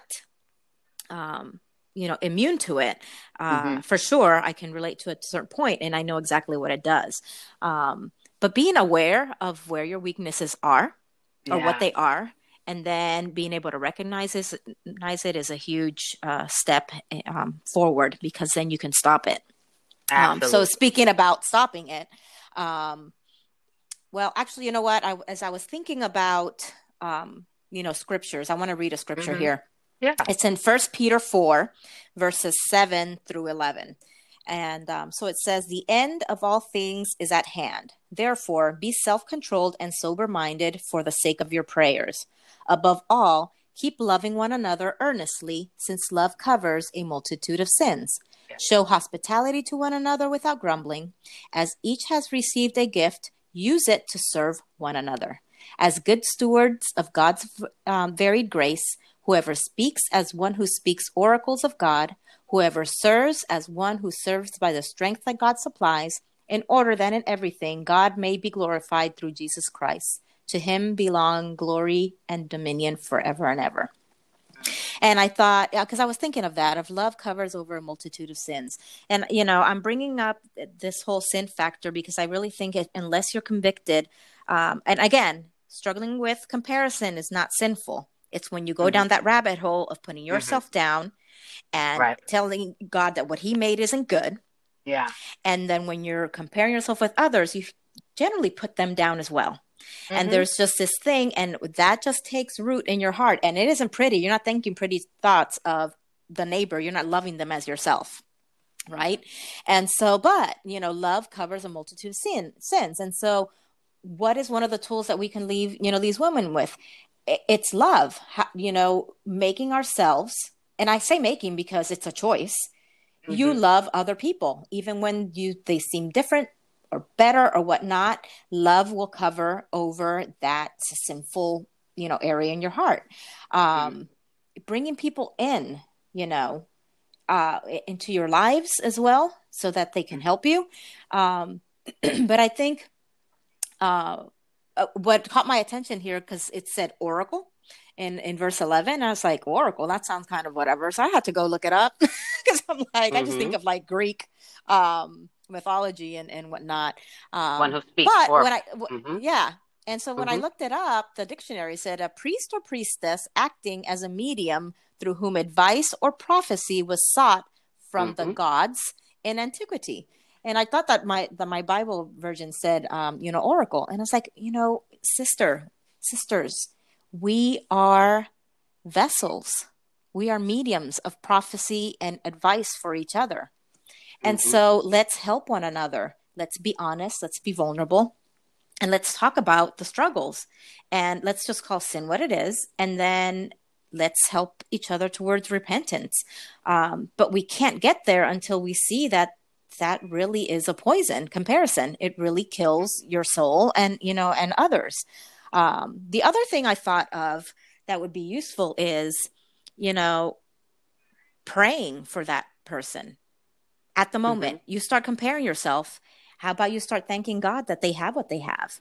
immune to it. Mm-hmm. For sure I can relate to it to a certain point and I know exactly what it does. But being aware of where your weaknesses are or what Yeah. they are, and then being able to recognize it is a huge step forward, because then you can stop it. So Absolutely. speaking about stopping it, well, actually, you know what? As I was thinking about, scriptures, I want to read a scripture Mm-hmm. here. Yeah. It's in 1 Peter 4, verses 7 through 11. And so it says, the end of all things is at hand. Therefore, be self-controlled and sober-minded for the sake of your prayers. Above all, keep loving one another earnestly, since love covers a multitude of sins. Yeah. Show hospitality to one another without grumbling. As each has received a gift, use it to serve one another. As good stewards of God's varied grace, whoever speaks as one who speaks oracles of God, whoever serves as one who serves by the strength that God supplies, in order that in everything God may be glorified through Jesus Christ. To him belong glory and dominion forever and ever. And I thought, because I was thinking of that, of love covers over a multitude of sins. And, I'm bringing up this whole sin factor because I really think unless you're convicted, and again, struggling with comparison is not sinful. It's when you go Mm-hmm. down that rabbit hole of putting Mm-hmm. yourself down and Right. telling God that what he made isn't good. Yeah. And then when you're comparing yourself with others, you generally put them down as well. And Mm-hmm. there's just this thing, and that just takes root in your heart. And it isn't pretty. You're not thinking pretty thoughts of the neighbor. You're not loving them as yourself. Right. And so, but, love covers a multitude of sins. And so what is one of the tools that we can leave, these women with? It's love, making ourselves, and I say making because it's a choice. You Mm-hmm. love other people, even when they seem different or better or whatnot. Love will cover over that sinful, area in your heart. Mm-hmm. Bringing people in, into your lives as well, so that they can help you. But I think what caught my attention here, because it said oracle in verse 11. I was like, oracle, that sounds kind of whatever. So I had to go look it up because I'm like, I just think Mm-hmm. of like Greek mythology and whatnot. One who speaks But for. when Mm-hmm. yeah. And so when I Mm-hmm. looked it up, the dictionary said a priest or priestess acting as a medium through whom advice or prophecy was sought from the Mm-hmm. gods in antiquity. And I thought that my Bible version said, oracle. And I was like, sisters, we are vessels. We are mediums of prophecy and advice for each other. And so let's help one another. Let's be honest. Let's be vulnerable. And let's talk about the struggles. And let's just call sin what it is. And then let's help each other towards repentance. But we can't get there until we see that really is a poison comparison. It really kills your soul and others. The other thing I thought of that would be useful is, praying for that person at the moment. You start comparing yourself. How about you start thanking God that they have what they have?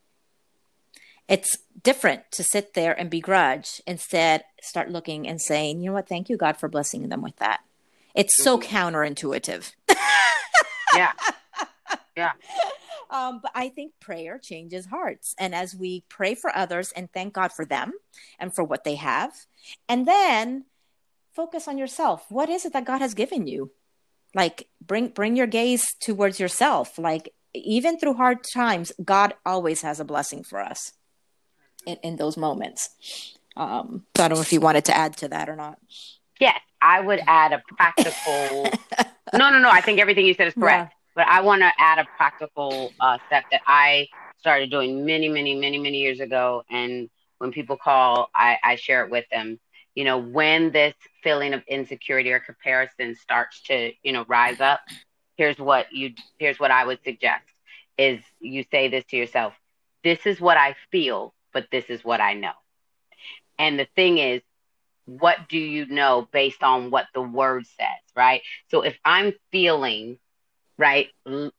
It's different to sit there and begrudge. Instead, start looking and saying, you know what? Thank you, God, for blessing them with that. It's so counterintuitive. Yeah. Yeah. But I think prayer changes hearts. And as we pray for others and thank God for them and for what they have, and then focus on yourself. What is it that God has given you? Like bring your gaze towards yourself. Like even through hard times, God always has a blessing for us in those moments. So I don't know if you wanted to add to that or not. Yes, I would add a practical. No. I think everything you said is correct. Yeah. But I want to add a practical step that I started doing many, many, many, many years ago. And when people call, I share it with them. When this feeling of insecurity or comparison starts to, rise up, here's what I would suggest is you say this to yourself. This is what I feel, but this is what I know. And the thing is, what do you know based on what the word says, right? So if I'm feeling, right,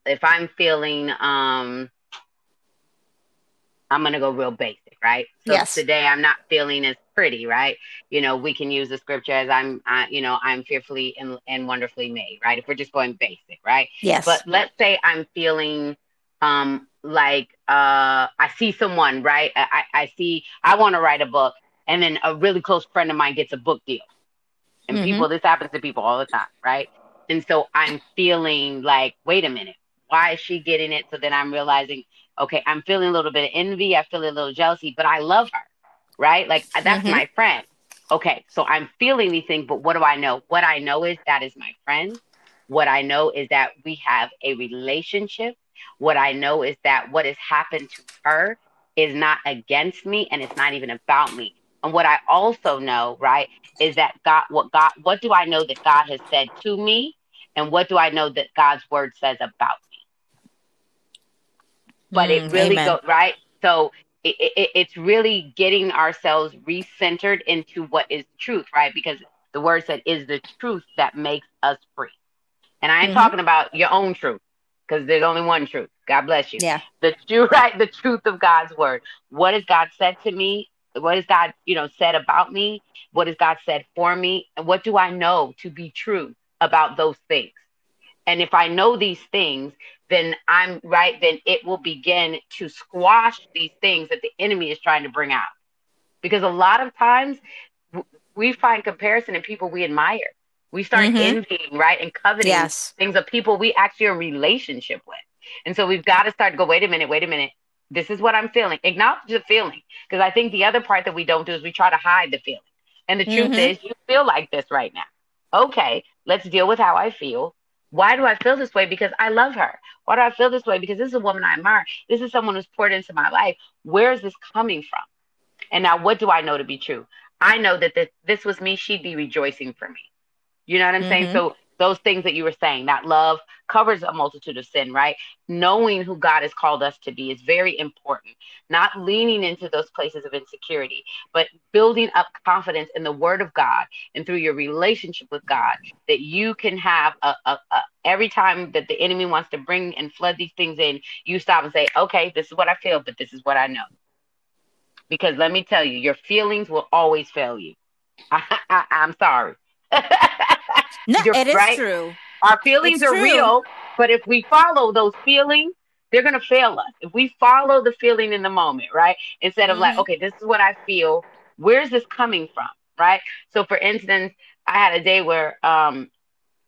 I'm going to go real basic, right? So yes. Today I'm not feeling as pretty, right? We can use the scripture as I'm fearfully and wonderfully made, right? If we're just going basic, right? Yes. But let's say I'm feeling like I see someone, right? I want to write a book, and then a really close friend of mine gets a book deal. And this happens to people all the time, right? And so I'm feeling like, wait a minute, why is she getting it? So then I'm realizing, okay, I'm feeling a little bit of envy. I feel a little jealousy, but I love her, right? Like that's my friend. Okay, so I'm feeling these things, but what do I know? What I know is that is my friend. What I know is that we have a relationship. What I know is that what has happened to her is not against me, and it's not even about me. And what I also know, right, is that what do I know that God has said to me? And what do I know that God's word says about me? But it really goes, right? So it's really getting ourselves recentered into what is truth, right? Because the word said is the truth that makes us free. And I ain't talking about your own truth, because there's only one truth. God bless you. Yeah. The truth of God's word. What has God said to me? What has God, said about me? What has God said for me? And what do I know to be true about those things? And if I know these things, then then it will begin to squash these things that the enemy is trying to bring out. Because a lot of times we find comparison in people we admire. We start envying, right? And coveting things of people we actually are in relationship with. And so we've got to start to go, wait a minute. This is what I'm feeling. Acknowledge the feeling. Because I think the other part that we don't do is we try to hide the feeling. And the truth is, you feel like this right now. Okay, let's deal with how I feel. Why do I feel this way? Because I love her. Why do I feel this way? Because this is a woman I admire. This is someone who's poured into my life. Where is this coming from? And now what do I know to be true? I know that this was me. She'd be rejoicing for me. You know what I'm saying? So those things that you were saying, that love covers a multitude of sin, right? Knowing who God has called us to be is very important. Not leaning into those places of insecurity, but building up confidence in the word of God and through your relationship with God, that you can have every time that the enemy wants to bring and flood these things in, you stop and say, okay, this is what I feel, but this is what I know. Because let me tell you, your feelings will always fail you. I'm sorry. No, it is true. Our feelings are real, but if we follow those feelings, they're going to fail us. If we follow the feeling in the moment, right? Instead of like, okay, this is what I feel. Where's this coming from, right? So for instance, I had a day where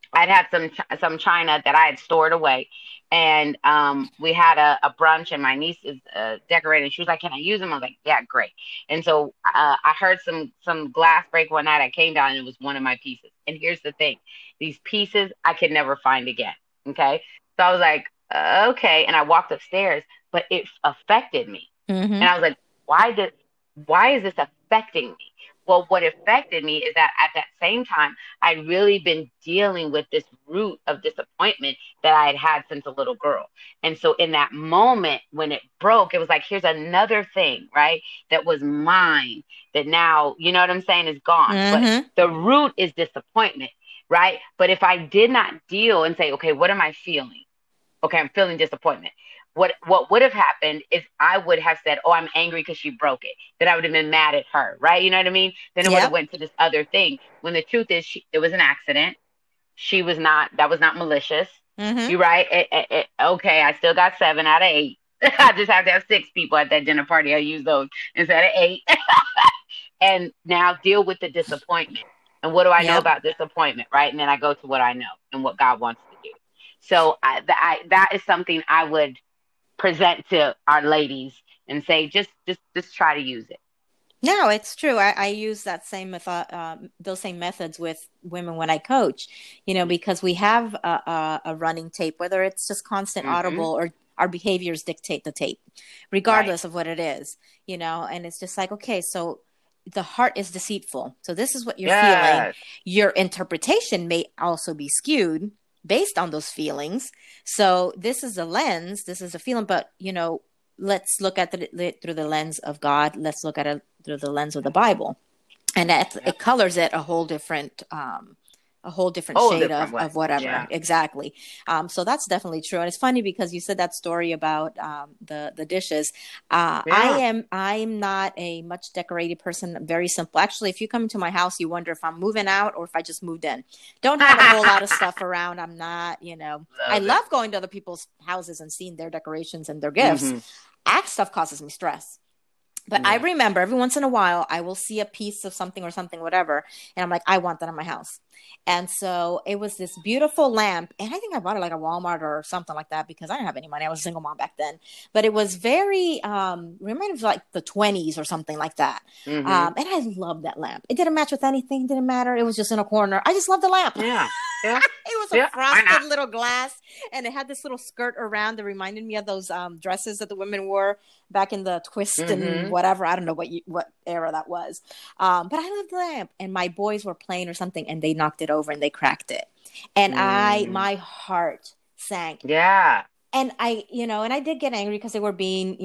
I'd had some china that I had stored away, and we had a brunch, and my niece is decorating. She was like, "Can I use them?" I was like, "Yeah, great." And so I heard some glass break one night. I came down, and it was one of my pieces. And here's the thing: these pieces I could never find again. Okay, so I was like, "Okay," and I walked upstairs, but it affected me, Mm-hmm. and I was like, why is this affecting me?" Well, what affected me is that at that same time, I'd really been dealing with this root of disappointment that I had had since a little girl. And so in that moment when it broke, it was like, here's another thing, right? That was mine that now, you know what I'm saying, is gone. But Mm-hmm. the root is disappointment, right? But if I did not deal and say, okay, what am I feeling? Okay, I'm feeling disappointment. What would have happened is I would have said, "Oh, I'm angry because she broke it." Then I would have been mad at her, right? You know what I mean? Then it would have Yep. went to this other thing. When the truth is, it was an accident. She was not. That was not malicious. Mm-hmm. You're right. Okay, I still got 7 out of 8. I just have to have 6 people at that dinner party. I use those instead of 8. And now deal with the disappointment. And what do I know Yep. about disappointment, right? And then I go to what I know and what God wants to do. So that is something I would present to our ladies and say, just try to use it. No, it's true. I use that same method, those same methods with women when I coach, because we have a running tape, whether it's just constant Mm-hmm. audible or our behaviors dictate the tape, Right. regardless of what it is, and it's just like, okay, so the heart is deceitful. So this is what you're feeling. Yes. Your interpretation may also be skewed based on those feelings. So this is a lens, this is a feeling, but, let's look at it through the lens of God. Let's look at it through the lens of the Bible, and Yep. it colors it a whole different Whole shade different way. of whatever. Yeah. Exactly. So that's definitely true. And it's funny because you said that story about the dishes. Yeah. I'm not a much decorated person. I'm very simple. Actually, if you come into my house, you wonder if I'm moving out or if I just moved in. Don't have a whole lot of stuff around. I'm not, I Love it. love going to other people's houses and seeing their decorations and their gifts. Mm-hmm. Act stuff causes me stress. But I Yeah. remember every once in a while, I will see a piece of something or something, whatever. And I'm like, I want that in my house. And so it was this beautiful lamp. And I think I bought it like at Walmart or something like that because I didn't have any money. I was a single mom back then. But it was very, reminded of like the 20s or something like that. Mm-hmm. And I loved that lamp. It didn't match with anything, didn't matter. It was just in a corner. I just loved the lamp. Yeah. Yeah. It was a Yeah. Why frosted not? little glass, and it had this little skirt around that reminded me of those dresses that the women wore back in the twist and Mm-hmm. whatever. I don't know what era that was, but I loved the lamp. And my boys were playing or something, and they knocked it over and they cracked it, and Mm. my heart sank. Yeah. And and I did get angry because they were being,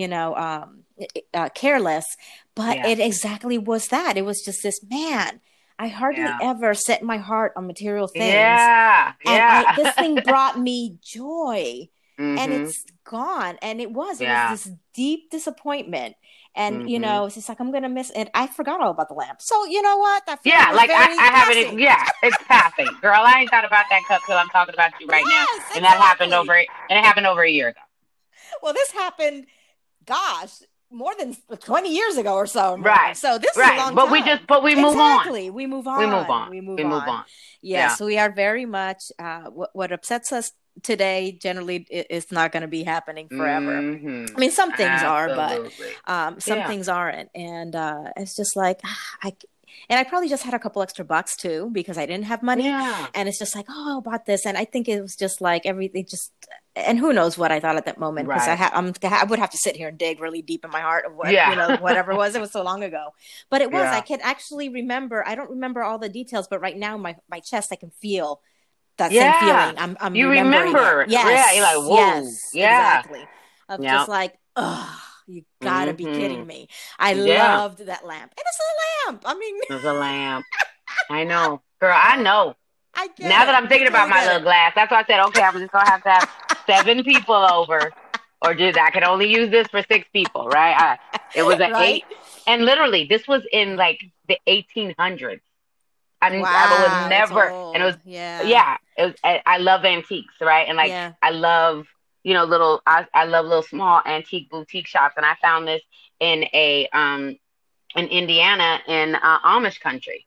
careless, but Yeah. it exactly was that. It was just this, man, I hardly Yeah. ever set my heart on material things. Yeah. And Yeah. this thing brought me joy, and Mm-hmm. it's gone. And it was Yeah. this deep disappointment. And, Mm-hmm. it's just like, I'm going to miss it. I forgot all about the lamp. So, you know what? That feeling Yeah, was like very I haven't even, passing. yeah, it's passing. Girl, I ain't thought about that cup till I'm talking about you right now. Yes, And that happened exactly. over, and it happened over a year ago. Well, this happened, gosh, more than 20 years ago or so. Or more. Right. So this is a Right. long But time. we move on. Exactly. We move We move on. on. We move We move on. on. Yeah. Yes, we are very much, what upsets us today generally is not going to be happening forever. Mm-hmm. I mean, some things are, but Absolutely. some Yeah. things aren't. And it's just like, and I probably just had a couple extra bucks too because I didn't have money. Yeah. And it's just like, oh, I bought this. And I think it was just like everything just, and who knows what I thought at that moment because Right. I would have to sit here and dig really deep in my heart of what, Yeah. whatever it was. It was so long ago. But it was, I Yeah. can actually remember, I don't remember all the details, but right now my chest, I can feel that same Yeah. feeling. I'm You remembering remember. it. Yes. Yeah. You're like, whoa. Yes. Yeah. Exactly. Of Yeah. just like, ugh, you gotta be Mm-hmm. kidding me. I Yeah. loved that lamp. And it's a lamp. I mean, There's a lamp. I know. Girl, I know. I get Now that it. I'm thinking about Totally my get little it. glass, that's why I said, okay, I'm just gonna have 7 people over, or just I can only use this for 6 people, right? It was an Right? 8, and literally this was in like the 1800s. I Wow. was It's never, and it was old. Yeah. yeah. It was. I love antiques, right? And like Yeah. I love little. I love little small antique boutique shops, and I found this in a in Indiana in Amish country.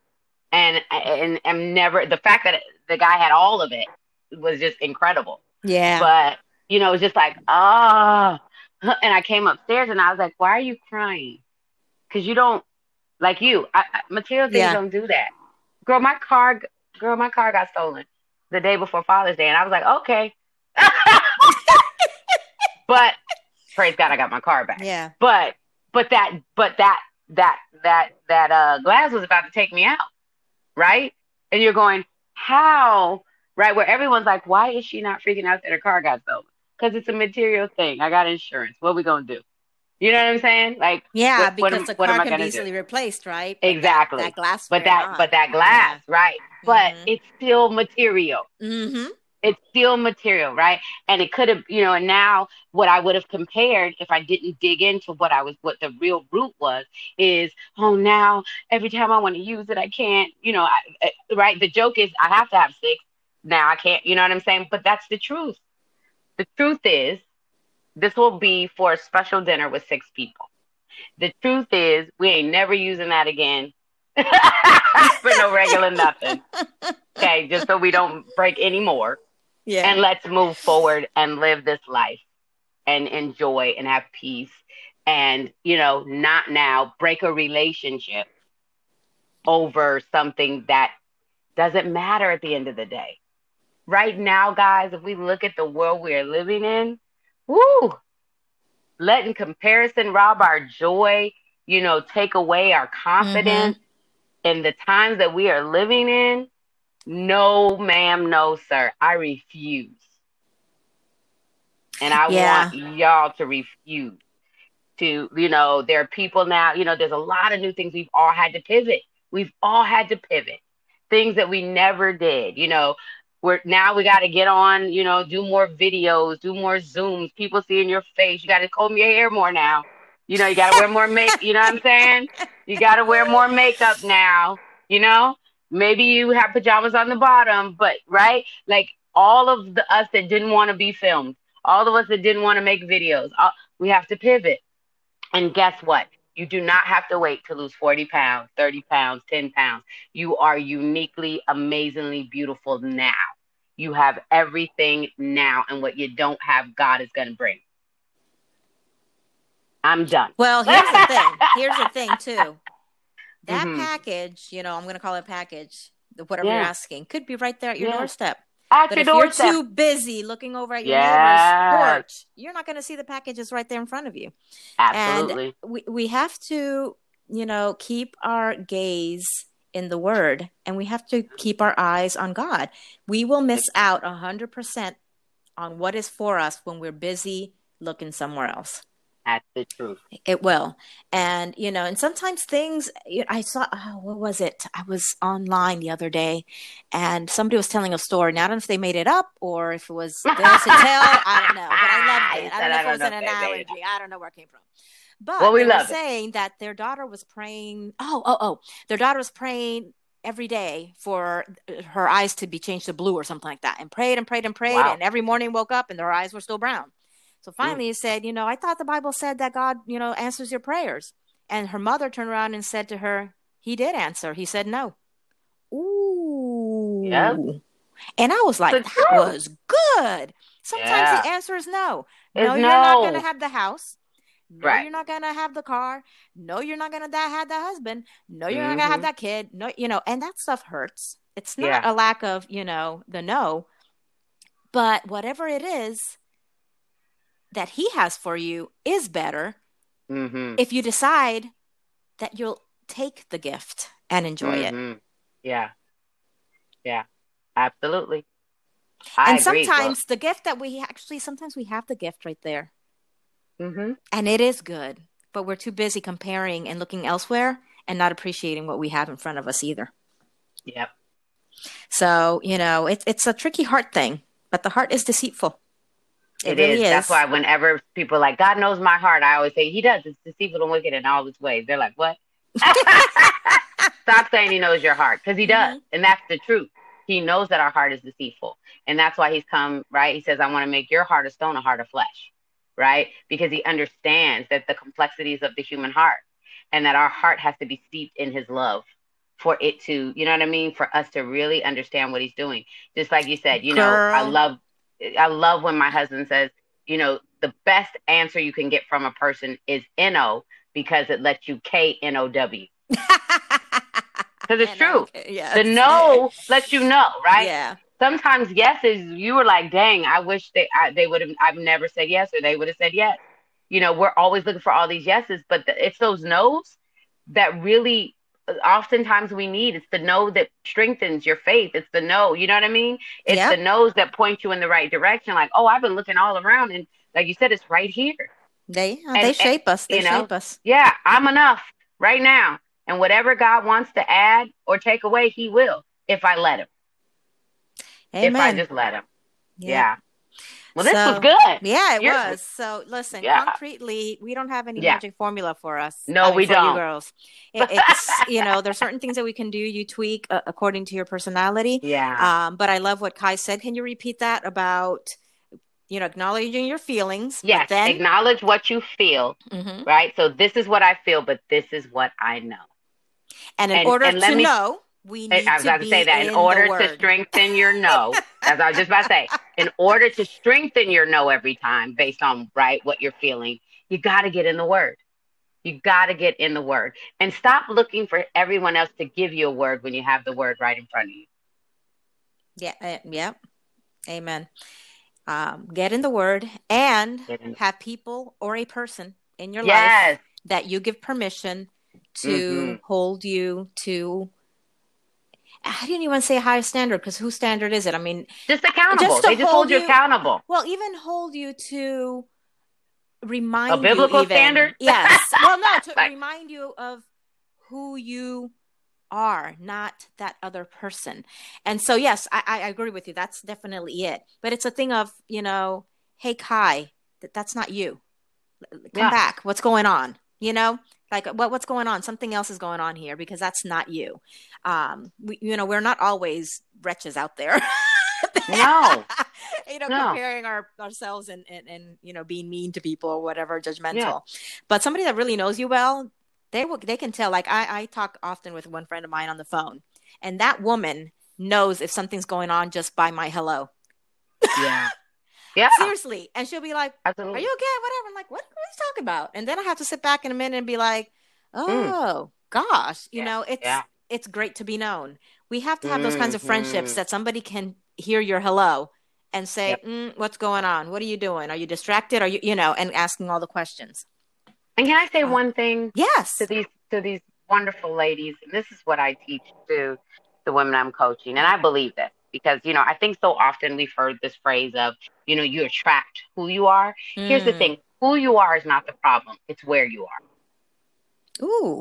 and I'm never, the fact that the guy had all of it was just incredible. Yeah. But you know, it was just like, ah. And I came upstairs and I was like, why are you crying? Because you don't, like you, material things Yeah. don't do that. Girl, my car got stolen the day before Father's Day, and I was like, okay. But praise God, I got my car back. Yeah. But that glass was about to take me out, right? And you're going, how? Right? Where everyone's like, why is she not freaking out that her car got stolen? Because it's a material thing. I got insurance. What are we gonna do? You know what I'm saying? Like, Yeah, what because the what am car I can be gonna do? easily replaced, right? But that Exactly. glassware not. But that Yeah. glass, right? But Mm-hmm. it's still material. Mm-hmm. It's still material, right? And it could have, you know, and now what I would have compared if I didn't dig into what the real root was is, oh, now every time I want to use it, I can't, you know, right? The joke is I have to have six. Now I can't, you know what I'm saying? But that's the truth. The truth is this will be for a special dinner with six people. The truth is we ain't never using that again for no regular nothing. Okay, just so we don't break any more. Yeah. And let's move forward and live this life and enjoy and have peace. And, you know, not now break a relationship over something that doesn't matter at the end of the day. Right now, guys, if we look at the world we are living in, woo, letting comparison rob our joy, you know, take away our confidence in the times that we are living in. No, ma'am, no, sir. I refuse. And I Yeah. want y'all to refuse to, you know, there are people now, you know, there's a lot of new things we've all had to pivot. We've all had to pivot. Things that we never did, you know. We got to get on, you know, do more videos, do more Zooms, people seeing your face. You got to comb your hair more now. You know, you got to wear more make, you know what I'm saying? You got to wear more makeup now, you know? Maybe you have pajamas on the bottom, but right? Like all of the us that didn't want to be filmed, all of us that didn't want to make videos, we have to pivot. And guess what? You do not have to wait to lose 40 pounds, 30 pounds, 10 pounds. You are uniquely, amazingly beautiful now. You have everything now. And what you don't have, God is going to bring. I'm done. Well, here's the thing. Here's the thing, too. That Mhm. package, you know, I'm going to call it package, whatever you're asking, could be right there at your doorstep. At But your if doorstep. you're too busy looking over at your neighbor's porch, you're not going to see the packages right there in front of you. Absolutely. And we have to, you know, keep our gaze in the word, and we have to keep our eyes on God. We will miss out 100% on what is for us when we're busy looking somewhere else. That's the truth. It will. And, you know, and sometimes things, I saw, what was it? I was online the other day and somebody was telling a story. Now, I don't know if they made it up or if it was this to tell. I don't know. But I loved it. I don't know if it was an analogy. I don't know where it came from. But they were saying that their daughter was praying. Their daughter was praying every day for her eyes to be changed to blue or something like that, and prayed and prayed and prayed. Wow. And every morning woke up and their eyes were still brown. So finally he said, you know, I thought the Bible said that God, you know, answers your prayers. And her mother turned around and said to her, he did answer. He said no. Ooh. Yep. And I was like, that was good. Sometimes the answer is no. No, you're not going to have the house. No, you're not going to have the car. No, you're not going to have the husband. No, you're not going to have that kid. No, you know, and that stuff hurts. It's not a lack of, you know, the no. But whatever it is that he has for you is better if you decide that you'll take the gift and enjoy it. Yeah. Yeah, absolutely. And sometimes the gift that sometimes we have the gift right there. And it is good, but we're too busy comparing and looking elsewhere and not appreciating what we have in front of us either. Yep. So, you know, it's a tricky heart thing, but the heart is deceitful. It really is. That's why whenever people are like, God knows my heart, I always say, he does. It's deceitful and wicked in all his ways. They're like, what? Stop saying he knows your heart, because he does. And that's the truth. He knows that our heart is deceitful. And that's why he's come, right? He says, I want to make your heart of stone, a heart of flesh, right? Because he understands that the complexities of the human heart and that our heart has to be steeped in his love for it to, you know what I mean? For us to really understand what he's doing. Just like you said, Girl. I love when my husband says, the best answer you can get from a person is NO because it lets you KNOW. Because it's true. Yes. The no lets you know, right? Yeah. Sometimes yeses, you were like, dang, I wish they would have, I've never said yes, or they would have said yes. We're always looking for all these yeses, but it's those no's that really oftentimes we need. It's the no that strengthens your faith. It's the no, you know what I mean? It's the no's that point you in the right direction. Like, oh, I've been looking all around, and like you said, it's right here. They shape us. They shape us. Yeah, I'm enough right now. And whatever God wants to add or take away, he will, if I let him. Amen. If I just let him. Yeah. Well, this was good. Yeah, it was. So listen, concretely, we don't have any magic formula for us. No, we don't. You girls. It's, there's certain things that we can do. You tweak according to your personality. Yeah. But I love what Kai said. Can you repeat that about, acknowledging your feelings? Yes. Then acknowledge what you feel. Mm-hmm. Right. So this is what I feel, but this is what I know. And in order to know, we need I was about to say that in order to strengthen your no, as I was just about to say, in order to strengthen your no every time based on what you're feeling, you got to get in the word. You got to get in the word and stop looking for everyone else to give you a word when you have the word right in front of you. Yeah. Yeah. Amen. Get in the word and have people or a person in your life that you give permission to hold you to. I didn't even say higher standard, because whose standard is it? I mean, just accountable. They just hold you accountable. Well, even hold you to remind you. A biblical standard? Yes. Well, no, to remind you of who you are, not that other person. And so, yes, I agree with you. That's definitely it. But it's a thing of, hey, Kai, that's not you. Come back. What's going on? Like what's going on? Something else is going on here, because that's not you. We're not always wretches out there. No. Comparing ourselves and being mean to people or whatever, judgmental. Yeah. But somebody that really knows you well, they can tell. Like I talk often with one friend of mine on the phone, and that woman knows if something's going on just by my hello. Yeah. Yeah. Seriously. And she'll be like, absolutely. Are you okay? Whatever. I'm like, what are you talking about? And then I have to sit back in a minute and be like, oh, gosh. It's great to be known. We have to have those kinds of friendships that somebody can hear your hello and say, what's going on? What are you doing? Are you distracted? Are you, and asking all the questions. And can I say one thing? Yes. To these wonderful ladies. And this is what I teach to the women I'm coaching. And I believe this. Because, I think so often we've heard this phrase of, you attract who you are. Here's the thing. Who you are is not the problem. It's where you are. Ooh,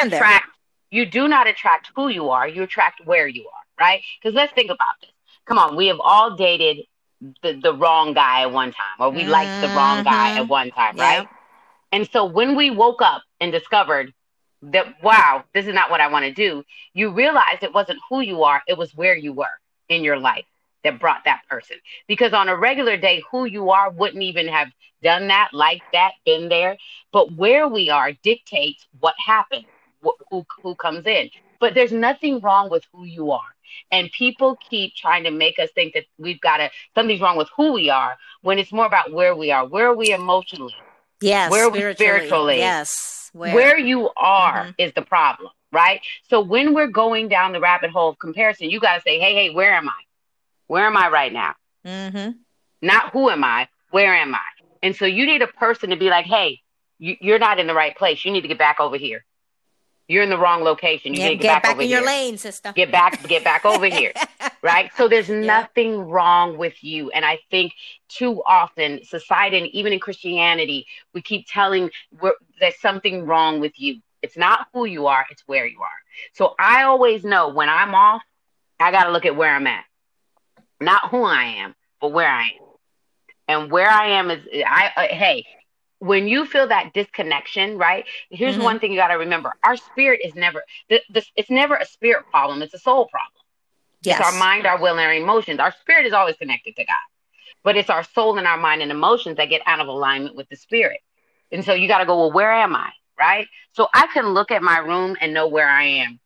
you do not attract who you are. You attract where you are, right? Because let's think about this. Come on. We have all dated the wrong guy at one time, or we liked the wrong guy at one time, right? And so when we woke up and discovered that, wow, this is not what I want to do, you realized it wasn't who you are. It was where you were in your life that brought that person. Because on a regular day, who you are wouldn't even have done that, like that, been there. But where we are dictates what happens, who comes in. But there's nothing wrong with who you are. And people keep trying to make us think that something's wrong with who we are, when it's more about where we are. Where are we emotionally? Yes. Where are we spiritually? Yes. Where you are is the problem. Right? So when we're going down the rabbit hole of comparison, you got to say, hey, where am I? Where am I right now? Mm-hmm. Not who am I? Where am I? And so you need a person to be like, hey, you're not in the right place. You need to get back over here. You're in the wrong location. You need to get back over in here. Your lane, sister. Get back over here. Right? So there's nothing wrong with you. And I think too often society, and even in Christianity, we keep telling there's something wrong with you. It's not who you are, it's where you are. So I always know when I'm off, I got to look at where I'm at. Not who I am, but where I am. And where I am is, hey, when you feel that disconnection, right? Here's one thing you got to remember. Our spirit is never, it's never a spirit problem. It's a soul problem. Yes. It's our mind, our will, and our emotions. Our spirit is always connected to God. But it's our soul and our mind and emotions that get out of alignment with the spirit. And so you got to go, well, where am I? Right? So I can look at my room and know where I am.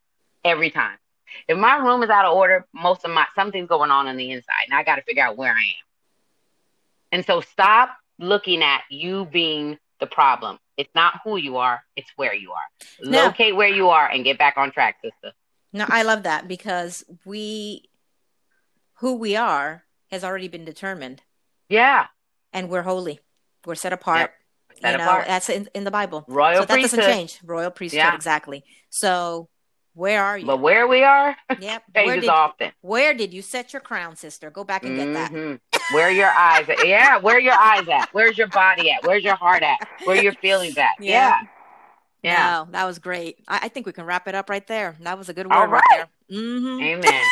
every time. If my room is out of order, something's going on the inside, and I got to figure out where I am. And so stop looking at you being the problem. It's not who you are, it's where you are. Locate where you are and get back on track, sister. No, I love that, because who we are has already been determined. Yeah. And we're holy. We're set apart. Yep. Set apart. That's in the Bible. Royal so that priesthood. Doesn't change. Royal priesthood, exactly. So where are you? But where we are, yep. changes often. Where did you set your crown, sister? Go back and get that. Where are your eyes at? Yeah, where are your eyes at? Where's your body at? Where's your heart at? Where are your feelings at? Yeah. No, that was great. I think we can wrap it up right there. That was a good word right there. Amen.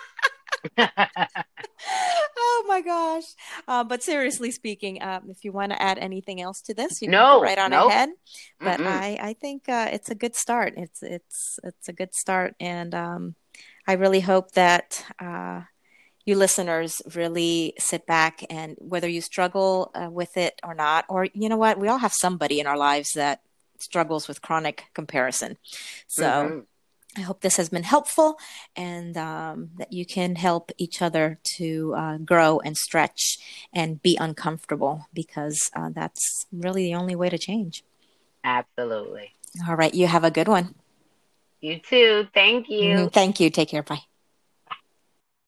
Oh my gosh. But seriously speaking, if you want to add anything else to this, you can go right on ahead. But I think it's a good start. It's a good start. And I really hope that you listeners really sit back, and whether you struggle with it or not, or you know what, we all have somebody in our lives that struggles with chronic comparison. So I hope this has been helpful, and that you can help each other to grow and stretch and be uncomfortable, because that's really the only way to change. Absolutely. All right. You have a good one. You too. Thank you. Thank you. Take care. Bye.